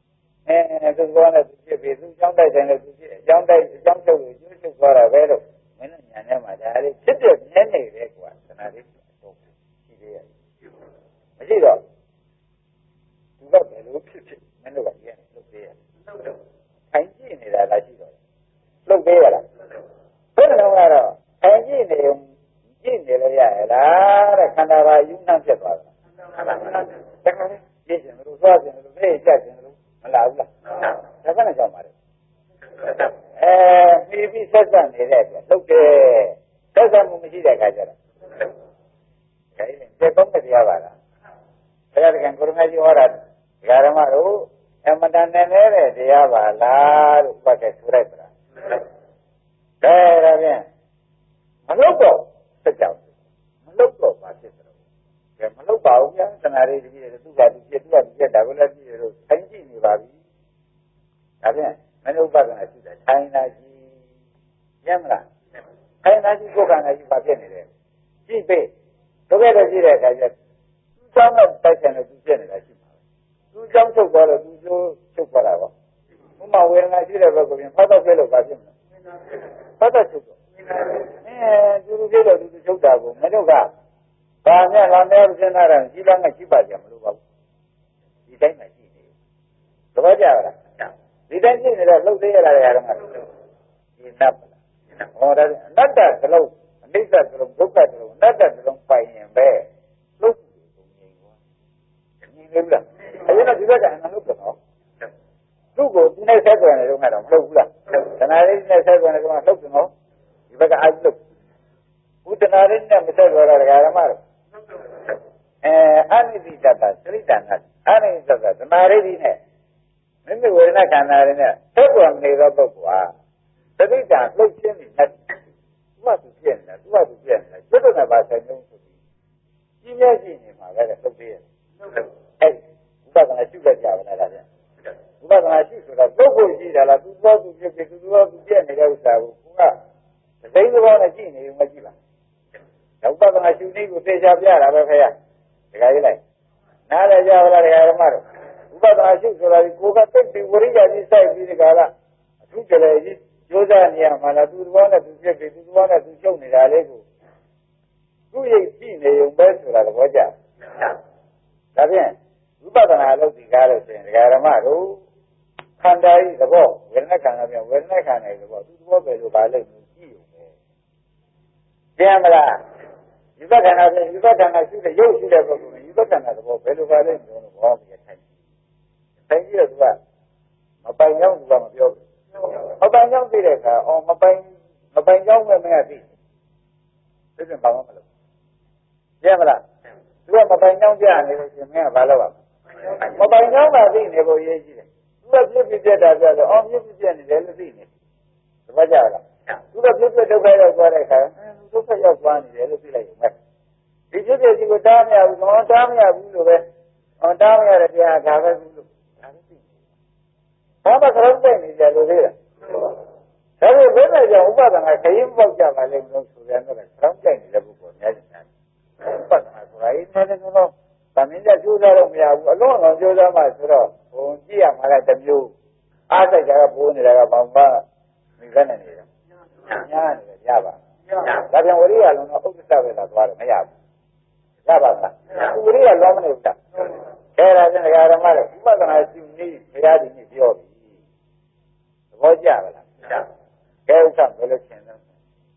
အဲသူဘောနဲ့သူဖြစ်ပြီးသူကြောင်းတိုက်တယ်လို့သူဖြစ်အကြောင်းတိုက်အကြောင်းချုပ်လို့ကျိုးချုပ်သွားတာပဲလို့မင်းတို့ညာထဲမှာဒါလေးဖြစ်ပြမြဲနေတယ်ကွာသနာလေးတော့ရှိသေးရဲ့မရှိတော့သူကဘယ်လိုဖြစ်ဖြစ်မင်းတို့ကကြည့်နေလို့သေးရဲ့ထိုင်ကြည့်နေတာလားရှိတော့လုပ်သေးရလားဘယ်တော့ကတော့ထိုင်ကြည့်နေကြည့်နေလို့ရရလားတဲ့ခန္ဓာပါယူနှံ့ဖြစ်သွားတာတခါလေကြည့်ရင်လို့သွားရင်လို့နေကြတယ်လို့မလာဘူးလားဒါကလည်းကြောက်ပါလေအဲပြီးပြီးဆက်ဆက်နေတဲ့အတွက်လုပ်တယ်ဆက်ဆက်မှုမရှိတဲ့အခါကျတော့ဒါရင်ကျေကောင်းတဲ့တရားပါလားဘုရားတခင်ကိုရမကြီးဟောတာဒကာဓမ္မတို့အမတန်နဲ့တဲ့တရားပါလားလို့ပတ်သက်ဆိုလိုက်ပါလားဒါဒါဖြင့်မလုပ်တော့စက်ကြောက်မလုပ်တော့ပါဖြစ်တယ်ကဲမလုပ်ပါဘူးဗျာသနာလေးတကြီးသူ့ဘာသူဖြစ်သူ့ဘာသူဖြစ်ဒါကလည်းကြည့်ရလို့ထိုင်ကြည့်နေပါပြီဒါဖြင့်မနုပဒနာရှိတယ်ထိုင်လာကြည့်ရမ်းမလားထိုင်လာကြည့်ကိုယ်ကံလာကြည့်ဘာဖြစ်နေလဲကြည့်ပေးတို့ကလည်းကြည့်တဲ့အခါကျသူ့ကြောင့်တော့တိုက်ဆိုင်လို့သူဖြစ်နေတာရှိမှာသူ့ကြောင့်ချုပ်သွားလို့သူကျိုးချုပ်သွားတာပေါ့ဥမာဝေဒနာရှိတဲ့ဘက်ကပြင်ဖတ်တော့ပြလို့ဘာဖြစ်မလဲဖတ်တော့ချုပ်တော့အဲသူလူပြလို့သူချုပ်တာကိုမနုကဘာနဲ့လာနေစဉ်းစားတာကြီးလားငါရှိပါကြမလို့ပါဘူးဒီတိုင်းမှရှိနေသဘောကျလားဒီတိုင်းရှိနေတော့လှုပ်သေးရတာလည်းအရမ်းဒီနပ်ဟောတယ်အနတ္တသလုံးအနိစ္စသလုံးဒုက္ခသလုံးအနတ္တသလုံးပိုင်ရင်ပဲလှုပ်ကုန်ငြိမ်သွားငြိမ်လို့လားအရင်ကဒီဘက်ကအနလှုပ်တော့သူ့ကိုဒီနေ့ဆက်သွယ်နေတော့ငါတော့မလှုပ်ဘူးလားတဏှာလေးနဲ့ဆက်သွယ်နေတော့လှုပ်တယ်နော်ဒီဘက်ကအားလှုပ်ဘုဒ္ဓနာလေးနဲ့မဆက်သွယ်တာဓမ္မတို့အဲအနိတိတ္တသရိတ္တနာအနိတိတ္တသမာရိတိနဲ့မိမိဝေဒနာခန္ဓာရင်းနဲ့သက်တော်နေသောပုဂ္ဂိုလ်ဟာသတိတံလှုပ်ခြင်းနဲ့သူ့ဘာသူပြည့်နေတာသူ့ဘာသူပြည့်နေတာကျွတ်တဲ့ဘာဆိုင်လုံးဆိုပြီးကြီးမြတ်ရှိနေမှာပဲလှုပ်သေးရဲ့အဲ့ဥပဒနာရှုခဲ့ကြပါလားဗျဥပဒနာရှုဆိုတာပုဂ္ဂိုလ်ရှိတာလားသူ့ဘာသူပြည့်ပြည့်သူ့ဘာသူပြည့်နေတဲ့ဥစ္စာကိုကသတိသဘောနဲ့ကြည့်နေရင်မကြည့်ပါဥပဒနာရှုနည်းကိုသိချပြတာပဲခင်ဗျာဒကာကြီးလိုက်နားလည်ကြပါလားဒကာဓမ္မတို့ဥပဒနာရှုဆိုတာဒီကိုယ်ကသိပြီးဝရိယကြီးစိုက်ပြီးဒီကလာအထူးကြလေကြီးကြိုးစားနေရမှာလားသူ့ဘောနဲ့သူပြည့်ပြီးသူ့ဘောနဲ့သူချုပ်နေတာလေးကိုသူ့ရိပ်ကြည့်နေုံပဲဆိုတာသဘောကျဒါဖြင့်ဥပဒနာလုပ်ဒီကားလို့ဆိုရင်ဒကာဓမ္မတို့ခန္ဓာဤသဘောဝေဒနာခန္ဓာပြန်ဝေဒနာခန္ဓာဤသဘောသူ့ဘောပဲလို့ပါလိမ့်မယ်ကြည့်ုံပဲပြန်မလားဒီဘက်ခန္ဓာဆိုဒီဘက်ခန္ဓာရှိတဲ့ရုပ်ရှိတဲ့ပုဂ္ဂိုလ်ကဒီဘက်ခန္ဓာသဘောဘယ်လိုပါလဲမျိုးလို့ဘောပြီးထိုင်ထိုင်ကြည့်တော့သူကမပိုင်ကြောင်းသူကမပြောဘူးမပိုင်ကြောင်းသိတဲ့အခါအော်မပိုင်မပိုင်ကြောင်းပဲမင်းကသိသိပြန်ပါမမလို့ကြည့်မလားသူကမပိုင်ကြောင်းပြနေလို့ရှင်မင်းကဘာလုပ်ရမပိုင်ကြောင်းကသိနေဖို့ရေးကြည့်တယ်သူကပြည့်ပြည့်ပြတ်တာပြတော့အော်ပြည့်ပြည့်ပြတ်နေတယ်လို့သိနေသဘောကျလားသူကပြည့်ပြည့်ဒုက္ခရောက်သွားတဲ့အခါဒုက္ခရောက်သွားနေတယ်လို့သိလိုက်ရုံပဲဒီဖြစ်ဖြစ်ဒီကိုတားမရဘူးတော့တားမရဘူးလို့ပဲဟောတားမရတဲ့တရားဒါပဲဘူးလို့ဒါလည်းသိဘာမှခရုံးတိုက်နေကြလို့သေးလားဒါပေမဲ့ဘယ်နဲ့ကြောင့်ဥပဒနာခရင်ပေါက်ကြပါလိမ့်မလို့ဆိုပြန်တော့ခရုံးတိုက်နေတဲ့ပုဂ္ဂိုလ်များတယ်ဥပဒနာဆိုတာအင်းနဲ့ကတော့ဗမင်းကြကျိုးစားတော့မရဘူးအလုံးအောင်ကျိုးစားမှဆိုတော့ဟိုကြည့်ရမှာလည်းတစ်မျိုးအားစိတ်ကပိုးနေတာကဘောင်ပါမိခနဲ့နေတယ်ညာနေတယ်ရပါဒါပြန်ဝရိယလုံးတော့ဥစ္စာပဲလာသွားတယ်မရဘူးရပါလားသူဝရိယလုံးမနေဘူးလားအဲဒါချင်းဒကာဓမ္မတွေဥပဒနာရှိနည်းဘုရားဒီနေ့ပြောပြီသဘောကျပါလားကဲဥစ္စာဘယ်လိုရှင်းလဲ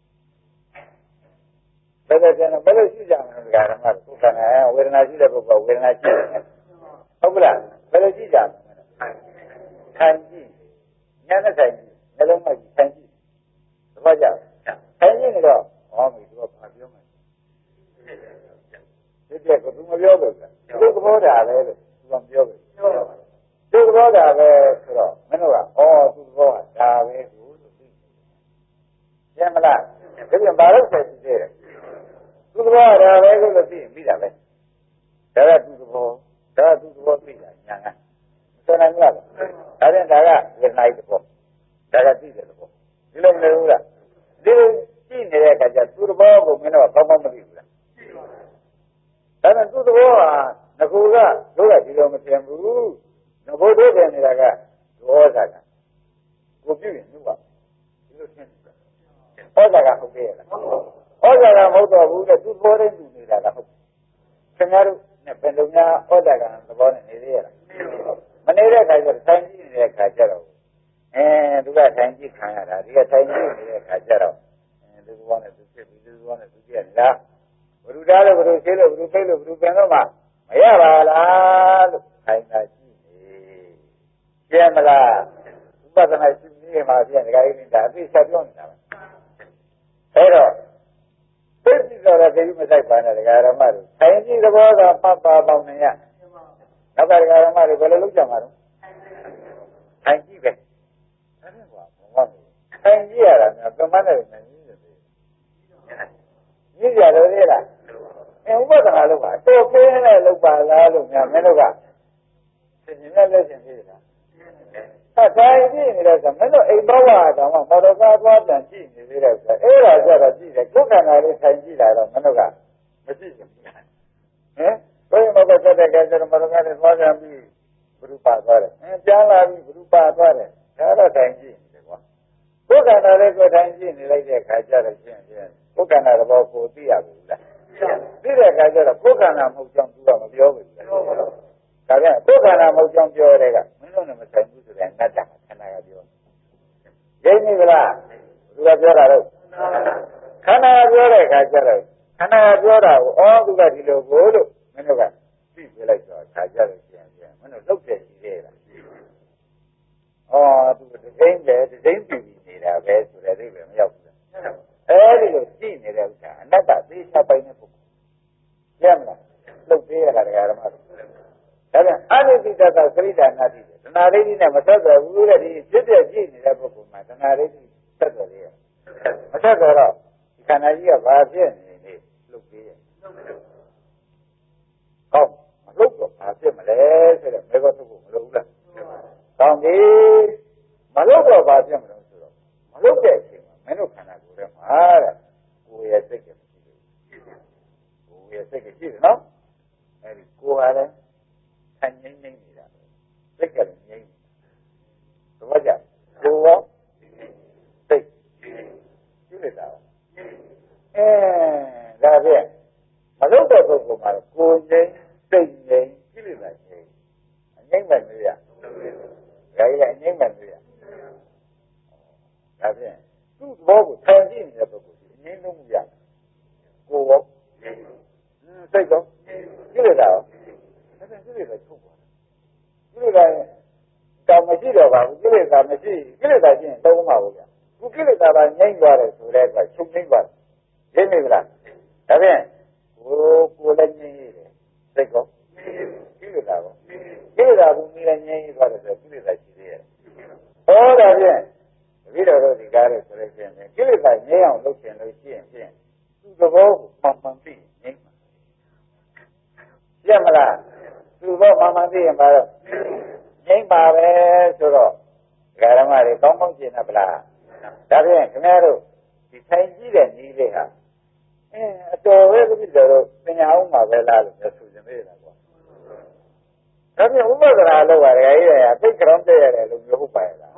ဘယ်လိုရှင်းလဲဘယ်လိုရှိကြမလဲဒကာဓမ္မတွေဥက္ကနာဝေဒနာရှိတဲ့ပုဂ္ဂိုလ်ဝေဒနာရှိတယ်ဟုတ်ကလားဘယ်လိုရှိကြမလဲခံကြည့်ဉာဏ်နဲ့ဆိုင်ကြည့်နှလုံးမကြည့်ခံကြည့်သဘောကျအဲ့ဒီနေတော့ဟောပြီသူကဘာပြောမှဒီပြက်ကသူမပြောဘူးကသူသဘောတာပဲလို့သူကပြောတယ်သူသဘောတာပဲဆိုတော့မင်းတို့ကဩသူသဘောကဒါပဲကိုလို့သိတယ်မလားဒါပြန်ဘာလို့ဆက်ကြည့်တယ်သူသဘောကဒါပဲကိုလို့သိပြီးတာပဲဒါကသူသဘောဒါကသူသဘောသိတာညာကဆိုနိုင်မလားဒါပြန်ဒါကဝေဒနာသဘောဒါကသိတဲ့သဘောဒီလိုမနေဘူးလားဒီလိုကြည့်နေတဲ့အခါကျသူ့သဘောကိုမင်းတို့ကကောင်းကောင်းမသိဘူးလားဒါနဲ့သူ့သဘောဟာငကူကတို့ကဒီလိုမထင်ဘူးငကူတို့ထင်နေတာကဩဇာကကိုပြုရင်နှုတ်ပါဒီလိုရှင်းတယ်ဩဇာကဟုတ်ရဲ့လားဩဇာကမဟုတ်တော့ဘူးတဲ့သူဘောတဲ့လူနေတာလားဟုတ်ခင်ဗျားတို့နဲ့ဘယ်လိုများဩဇာကသဘောနဲ့နေသေးရလားမနေတဲ့ခါကျတော့ဆိုင်ကြည့်နေတဲ့ခါကျတော့အဲသူကဆိုင်ကြည့်ခံရတာဒီကဆိုင်ကြည့်နေတဲ့ခါကျတော့အဲဒီဘောနဲ့သူဖြစ်ပြီးဒီဘောနဲ့သူပြက်လားဘုရားလို့ဘုရားရှင်းလို့ဘုရားပြိလို့ဘုရားပြန်တော့မှမရပါလားလို့ခိုင်းတာကြည့်နေရှင်းမလားဥပဒနာရှိနေမှာပြန်ဒကာကြီးနေတာအသိဆက်ပြောနေတာပဲအဲတော့သိကြည့်တော့ကြည့်မဆိုင်ပါနဲ့ဒကာရမတို့ခိုင်းကြည့်သဘောကမှတ်ပါပေါင်းနေရနောက်ကဒကာရမတို့ဘယ်လိုလုပ်ကြမှာတော့ခိုင်းကြည့်ပဲအဲ့ဒါကဘုံမခိုင်းကြည့်ရတာကပမတ်နဲ့နေနေတယ်ကြီးကြတယ်လေလားအဲဥပဒနာလို့ပါတော့ပြင်းနဲ့လောက်ပါလားလို့များမင်းတို့ကသင်္ကြန်နဲ့လက်ရှင်သေးလားအဲဒါကြည့်နေတော့ဆိုမင်းတို့အိမ်ဘောဝါတောင်မှမော်တော်ကားသွားပြန်ကြည့်နေသေးတယ်ဆိုအဲ့ဒါကြတော့ကြည့်တယ်ကိုယ်ခန္ဓာလေးထိုင်ကြည့်တာတော့မင်းတို့ကမရှိဘူးဟမ်ဘယ်မှာကတော့တဲ့ကဲဆိုတော့မော်တော်ကားနဲ့သွားပြန်ပြီးဘုရုပါသွားတယ်အဲပြန်လာပြီးဘုရုပါသွားတယ်ဒါတော့ထိုင်ကြည့်နေတယ်ကွာကိုယ်ခန္ဓာလေးကိုထိုင်ကြည့်နေလိုက်တဲ့ခါကျတော့ရှင်းရှင်းကိုယ်ခန္ဓာသဘောကိုသိရဘူးလားသိတဲ့အခါကျတော့ကိုယ်ခန္ဓာမဟုတ်ကြောင်းသူကမပြောဘူးလေဒါပြန်ကိုယ်ခန္ဓာမဟုတ်ကြောင်းပြောတဲ့ကမင်းတို့နဲ့မဆိုင်ဘူးဆိုတဲ့အနတ္တခန္ဓာကပြောရင်းမိဗလားသူကပြောတာတော့ခန္ဓာပြောတဲ့အခါကျတော့ခန္ဓာပြောတာကိုအော်သူကဒီလိုကိုလို့မင်းတို့ကသိပြလိုက်တော့ခါကြလို့ရှိရင်မင်းတို့လုတ်တယ်ရှိသေးလားအော်သူတသိန်းတယ်တသိန်းပြည်နေတာပဲဆိုတဲ့အိဗယ်မရောက်ဘူးအဲဒီလိုကြည့်နေတဲ့ဥစ္စာအနတ္တသိချပိုင်တဲ့ပုဂ္ဂိုလ်ရမလားလုတ်သေးရတာဓမ္မတို့ဒါပြန်အနိတိတ္တသရိဒာနာတိတဏှာရိတိနဲ့မဆက်သွယ်ဘူးတဲ့ဒီဖြစ်ပြကြည့်နေတဲ့ပုဂ္ဂိုလ်မှာတဏှာရိတိဆက်သွယ်ရမဆက်သွယ်တော့ဒီခန္ဓာကြီးကဘာဖြစ်နေနေလုတ်သေးရကောင်းမလုတ်တော့ဘာဖြစ်မလဲဆိုတော့ဘယ်ကတော့မလုတ်ဘူးလားကောင်းပြီမလုတ်တော့ဘာဖြစ်မလဲဆိုတော့မလုတ်တဲ့အချိန်မှာမင်းတို့ခန္ဓာကိုယ်ထဲမှာတဲ့ကိုယ်ရဲ့စိတ်ကမရှိဘူးကိုယ်ရဲ့စိတ်ကရှိတယ်နော်အဲဒီကိုယ်ဟာလည်းထိုင်ငိမ့်နေနေတာစိတ်ကလည်းငြိမ့်နေတာဘာကြောင့်ကိုယ်ရောစိတ်ရှိနေတာအဲဒါဖြင့်မလုတ်တဲ့ပုဂ္ဂိုလ်မှာကိုယ်ငြိမ့်စိတ်ငြိမ့်ရှိနေတာငြိမ့်အငြိမ့်မဲ့လို့ရဒါကြီးကအငြိမ့်မဲ့လို့ရဒါဖြင့်သူ့ဘောကိုထိုင်ကြည့်နေတဲ့ပုဂ္ဂိုလ်ကြီးအငြိမ့်လုံးမရကိုယ်ရောစိတ်ရောရှိနေတာရောကိလေသာထုတ်ပါကိလေသာတောင်မရှိတော့ပါဘူးကိလေသာမရှိကိလေသာချင်းသုံးပါဘူးဗျခုကိလေသာကငြိမ့်သွားတယ်ဆိုတဲ့အခါချုပ်ငြိမ့်သွားတယ်ရင်းမိလားဒါဖြင့်ကိုကိုလည်းငြိမ့်ရတယ်စိတ်ကောကိလေသာကောကိလေသာကမြည်လည်းငြိမ့်သွားတယ်ဆိုကိလေသာရှိသေးရဲ့ဟောဒါဖြင့်တပည့်တော်တို့ဒီကားလို့ဆိုလို့ရှိရင်ကိလေသာငြိမ့်အောင်လုပ်ခြင်းလို့ရှိရင်ဖြင့်သူ့သဘောကိုမှန်မှန်သိငြိမ့်မှာရမလားသူ့ဘောမှန်မှန်သိရင်ပါတော့ငြိမ့်ပါပဲဆိုတော့ဓမ္မတွေကောင်းကောင်းရှင်းတတ်ပလားဒါဖြင့်ခင်ဗျားတို့ဒီထိုင်ကြည့်တဲ့နည်းလေးဟာအင်းအတော်ပဲတပည့်တော်တို့ပညာအောင်မှာပဲလားလို့ပြောဆိုနေသေးတာကွာဒါဖြင့်ဥပဒနာလောက်ပါတယ်ကြီးရသိကြတော့တည့်ရတယ်လို့ပြောဟုတ်ပါရဲ့လား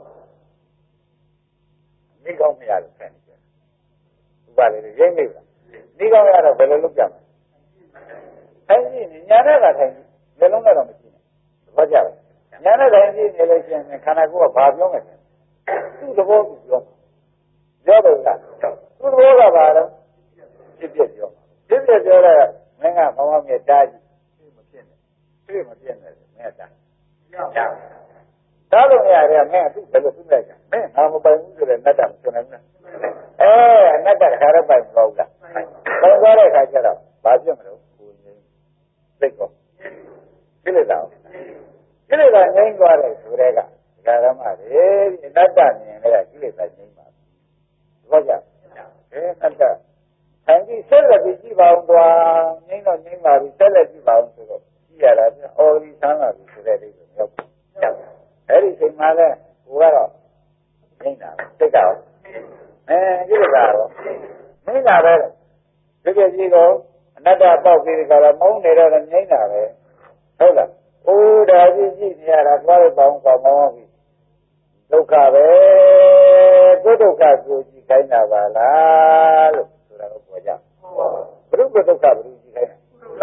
နိကောင်းမရလို့ဆန်နေတယ်ဥပဒေတွေရိမ့်မိလားနိကောင်းရတော့ဘယ်လိုလုပ်ကြမလဲထိုင်ကြည့်ညာနဲ့ကထိုင်ကြည့်မျိုးလုံးကတော့မရှိနဲ့သဘောကျလားညာနဲ့ထိုင်ကြည့်နေလို့ရှိရင်ခန္ဓာကိုယ်ကဘာပြောမလဲသူ့သဘောကိုပြောပြောတယ်လားသူ့သဘောကဘာလဲဖြစ်ဖြစ်ပြောဖြစ်ဖြစ်ပြောတော့မင်းကဘာမှမတားကြည့်မဖြစ်နဲ့ဖြစ်မဖြစ်နဲ့မင်းကတားတားလို့မရတယ်မင်းအခုဘယ်လိုသူ့လိုက်ကြမင်းငါမပိုင်ဘူးဆိုတဲ့နတ်တာမဆိုနိုင်ဘူးအဲနတ်တာခါရပိုင်မဟုတ်လားပိုင်သွားတဲ့အခါကျတော့ဘာဖြစ်မလို့စိတ်ကောကိလေသာကိလေသာငြိမ်းသွားတယ်ဆိုတဲ့ကဓမ္မတွေအနတ္တမြင်တဲ့ကိလေသာငြိမ်းပါဘူးဘာကြောင့်အဲအနတ္တထိုင်ကြည့်ဆက်လက်ပြီးကြည့်ပါအောင်ကွာငြိမ်းတော့ငြိမ်းပါပြီဆက်လက်ကြည့်ပါအောင်ဆိုတော့ကြည့်ရတာပြန်အော်ဒီဆန်းလာပြီဆိုတဲ့အိမ်ကိုရောက်အဲ့ဒီချိန်မှာလဲကိုကတော့ငြိမ်းတာစိတ်ကောအဲကိလေသာရောငြိမ်းတာပဲဒီကြည့်တော့အနတ္တပေါက်ပြီးကြတော့မုန်းနေတော့ငြိမ့်တာပဲဟုတ်လားအိုးဒါကြီးကြည့်နေရတာသွားလို့ပေါင်းပေါင်းမောင်းပြီးဒုက္ခပဲကိုယ်ဒုက္ခကိုကြည့်ခိုင်းတာပါလားလို့ဆိုတာတော့ပေါ်ကြဘုရုပ်ကဒုက္ခဘုရုပ်ကြည့်ခိုင်းတာ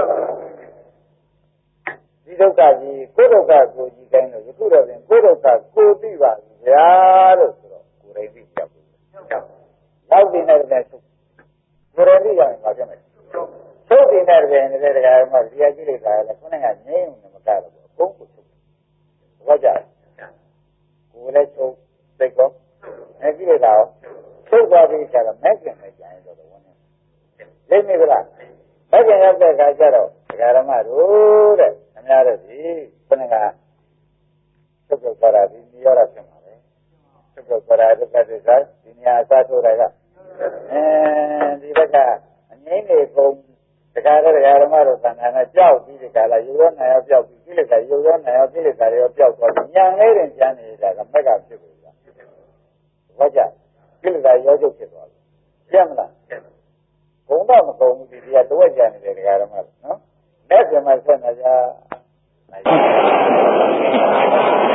ဒီဒုက္ခကြီးကိုယ်ဒုက္ခကိုကြည့်ခိုင်းလို့ယခုတော့ပြင်ကိုယ်ဒုက္ခကိုသိပါဗျာလို့ဆိုတော့ကိုယ်တိုင်သိကြဘူးနောက်ဒီနဲ့တည်းသုကိုယ်တိုင်သိရရင်ဘာဖြစ်မလဲသုဒီနဲ့တည်းနေတဲ့တရားမှဒီအကြည့်လိုက်တာလည်းခုနကငြိမ်းနေမကတော့ဘုံကိုသုဘာကြကိုယ်လည်းသုသိကောအဲကြည့်လိုက်တာသုသွားပြီးကျတော့မဲ့ကျင်မဲ့ကြရင်တော့ဝင်နေလိမ့်နေကြလားမဲ့ကျင်ရောက်တဲ့အခါကျတော့တရားဓမ္မတို့တဲ့ခင်ဗျားတို့ဒီခုနကသုတ်ကြတာဒီနေရာဖြစ်မှာပဲသုတ်ကြတာဒုက္ခသစ္စာဒီနေရာအစားထိုးတာကအဲဒီဘက်ကအငိမ့်နေကုန်တရားတော်တရားဓမ္မတို့သံဃာနဲ့ကြောက်ပြီးဒီကလာရုပ်ရောနာရောကြောက်ပြီးကိလေသာရုပ်ရောနာရောကိလေသာတွေရောကြောက်သွားပြီးညာလေးတင်ကျန်နေတာကမက်ကဖြစ်ပြီလားဘာကြကိလေသာရောကျုပ်ဖြစ်သွားပြီပြတ်မလားဘုံတော့မကုန်ဘူးဒီတရားတော့ကြံနေတယ်တရားဓမ္မတို့နော်လက်စမဆက်နေကြနိုင်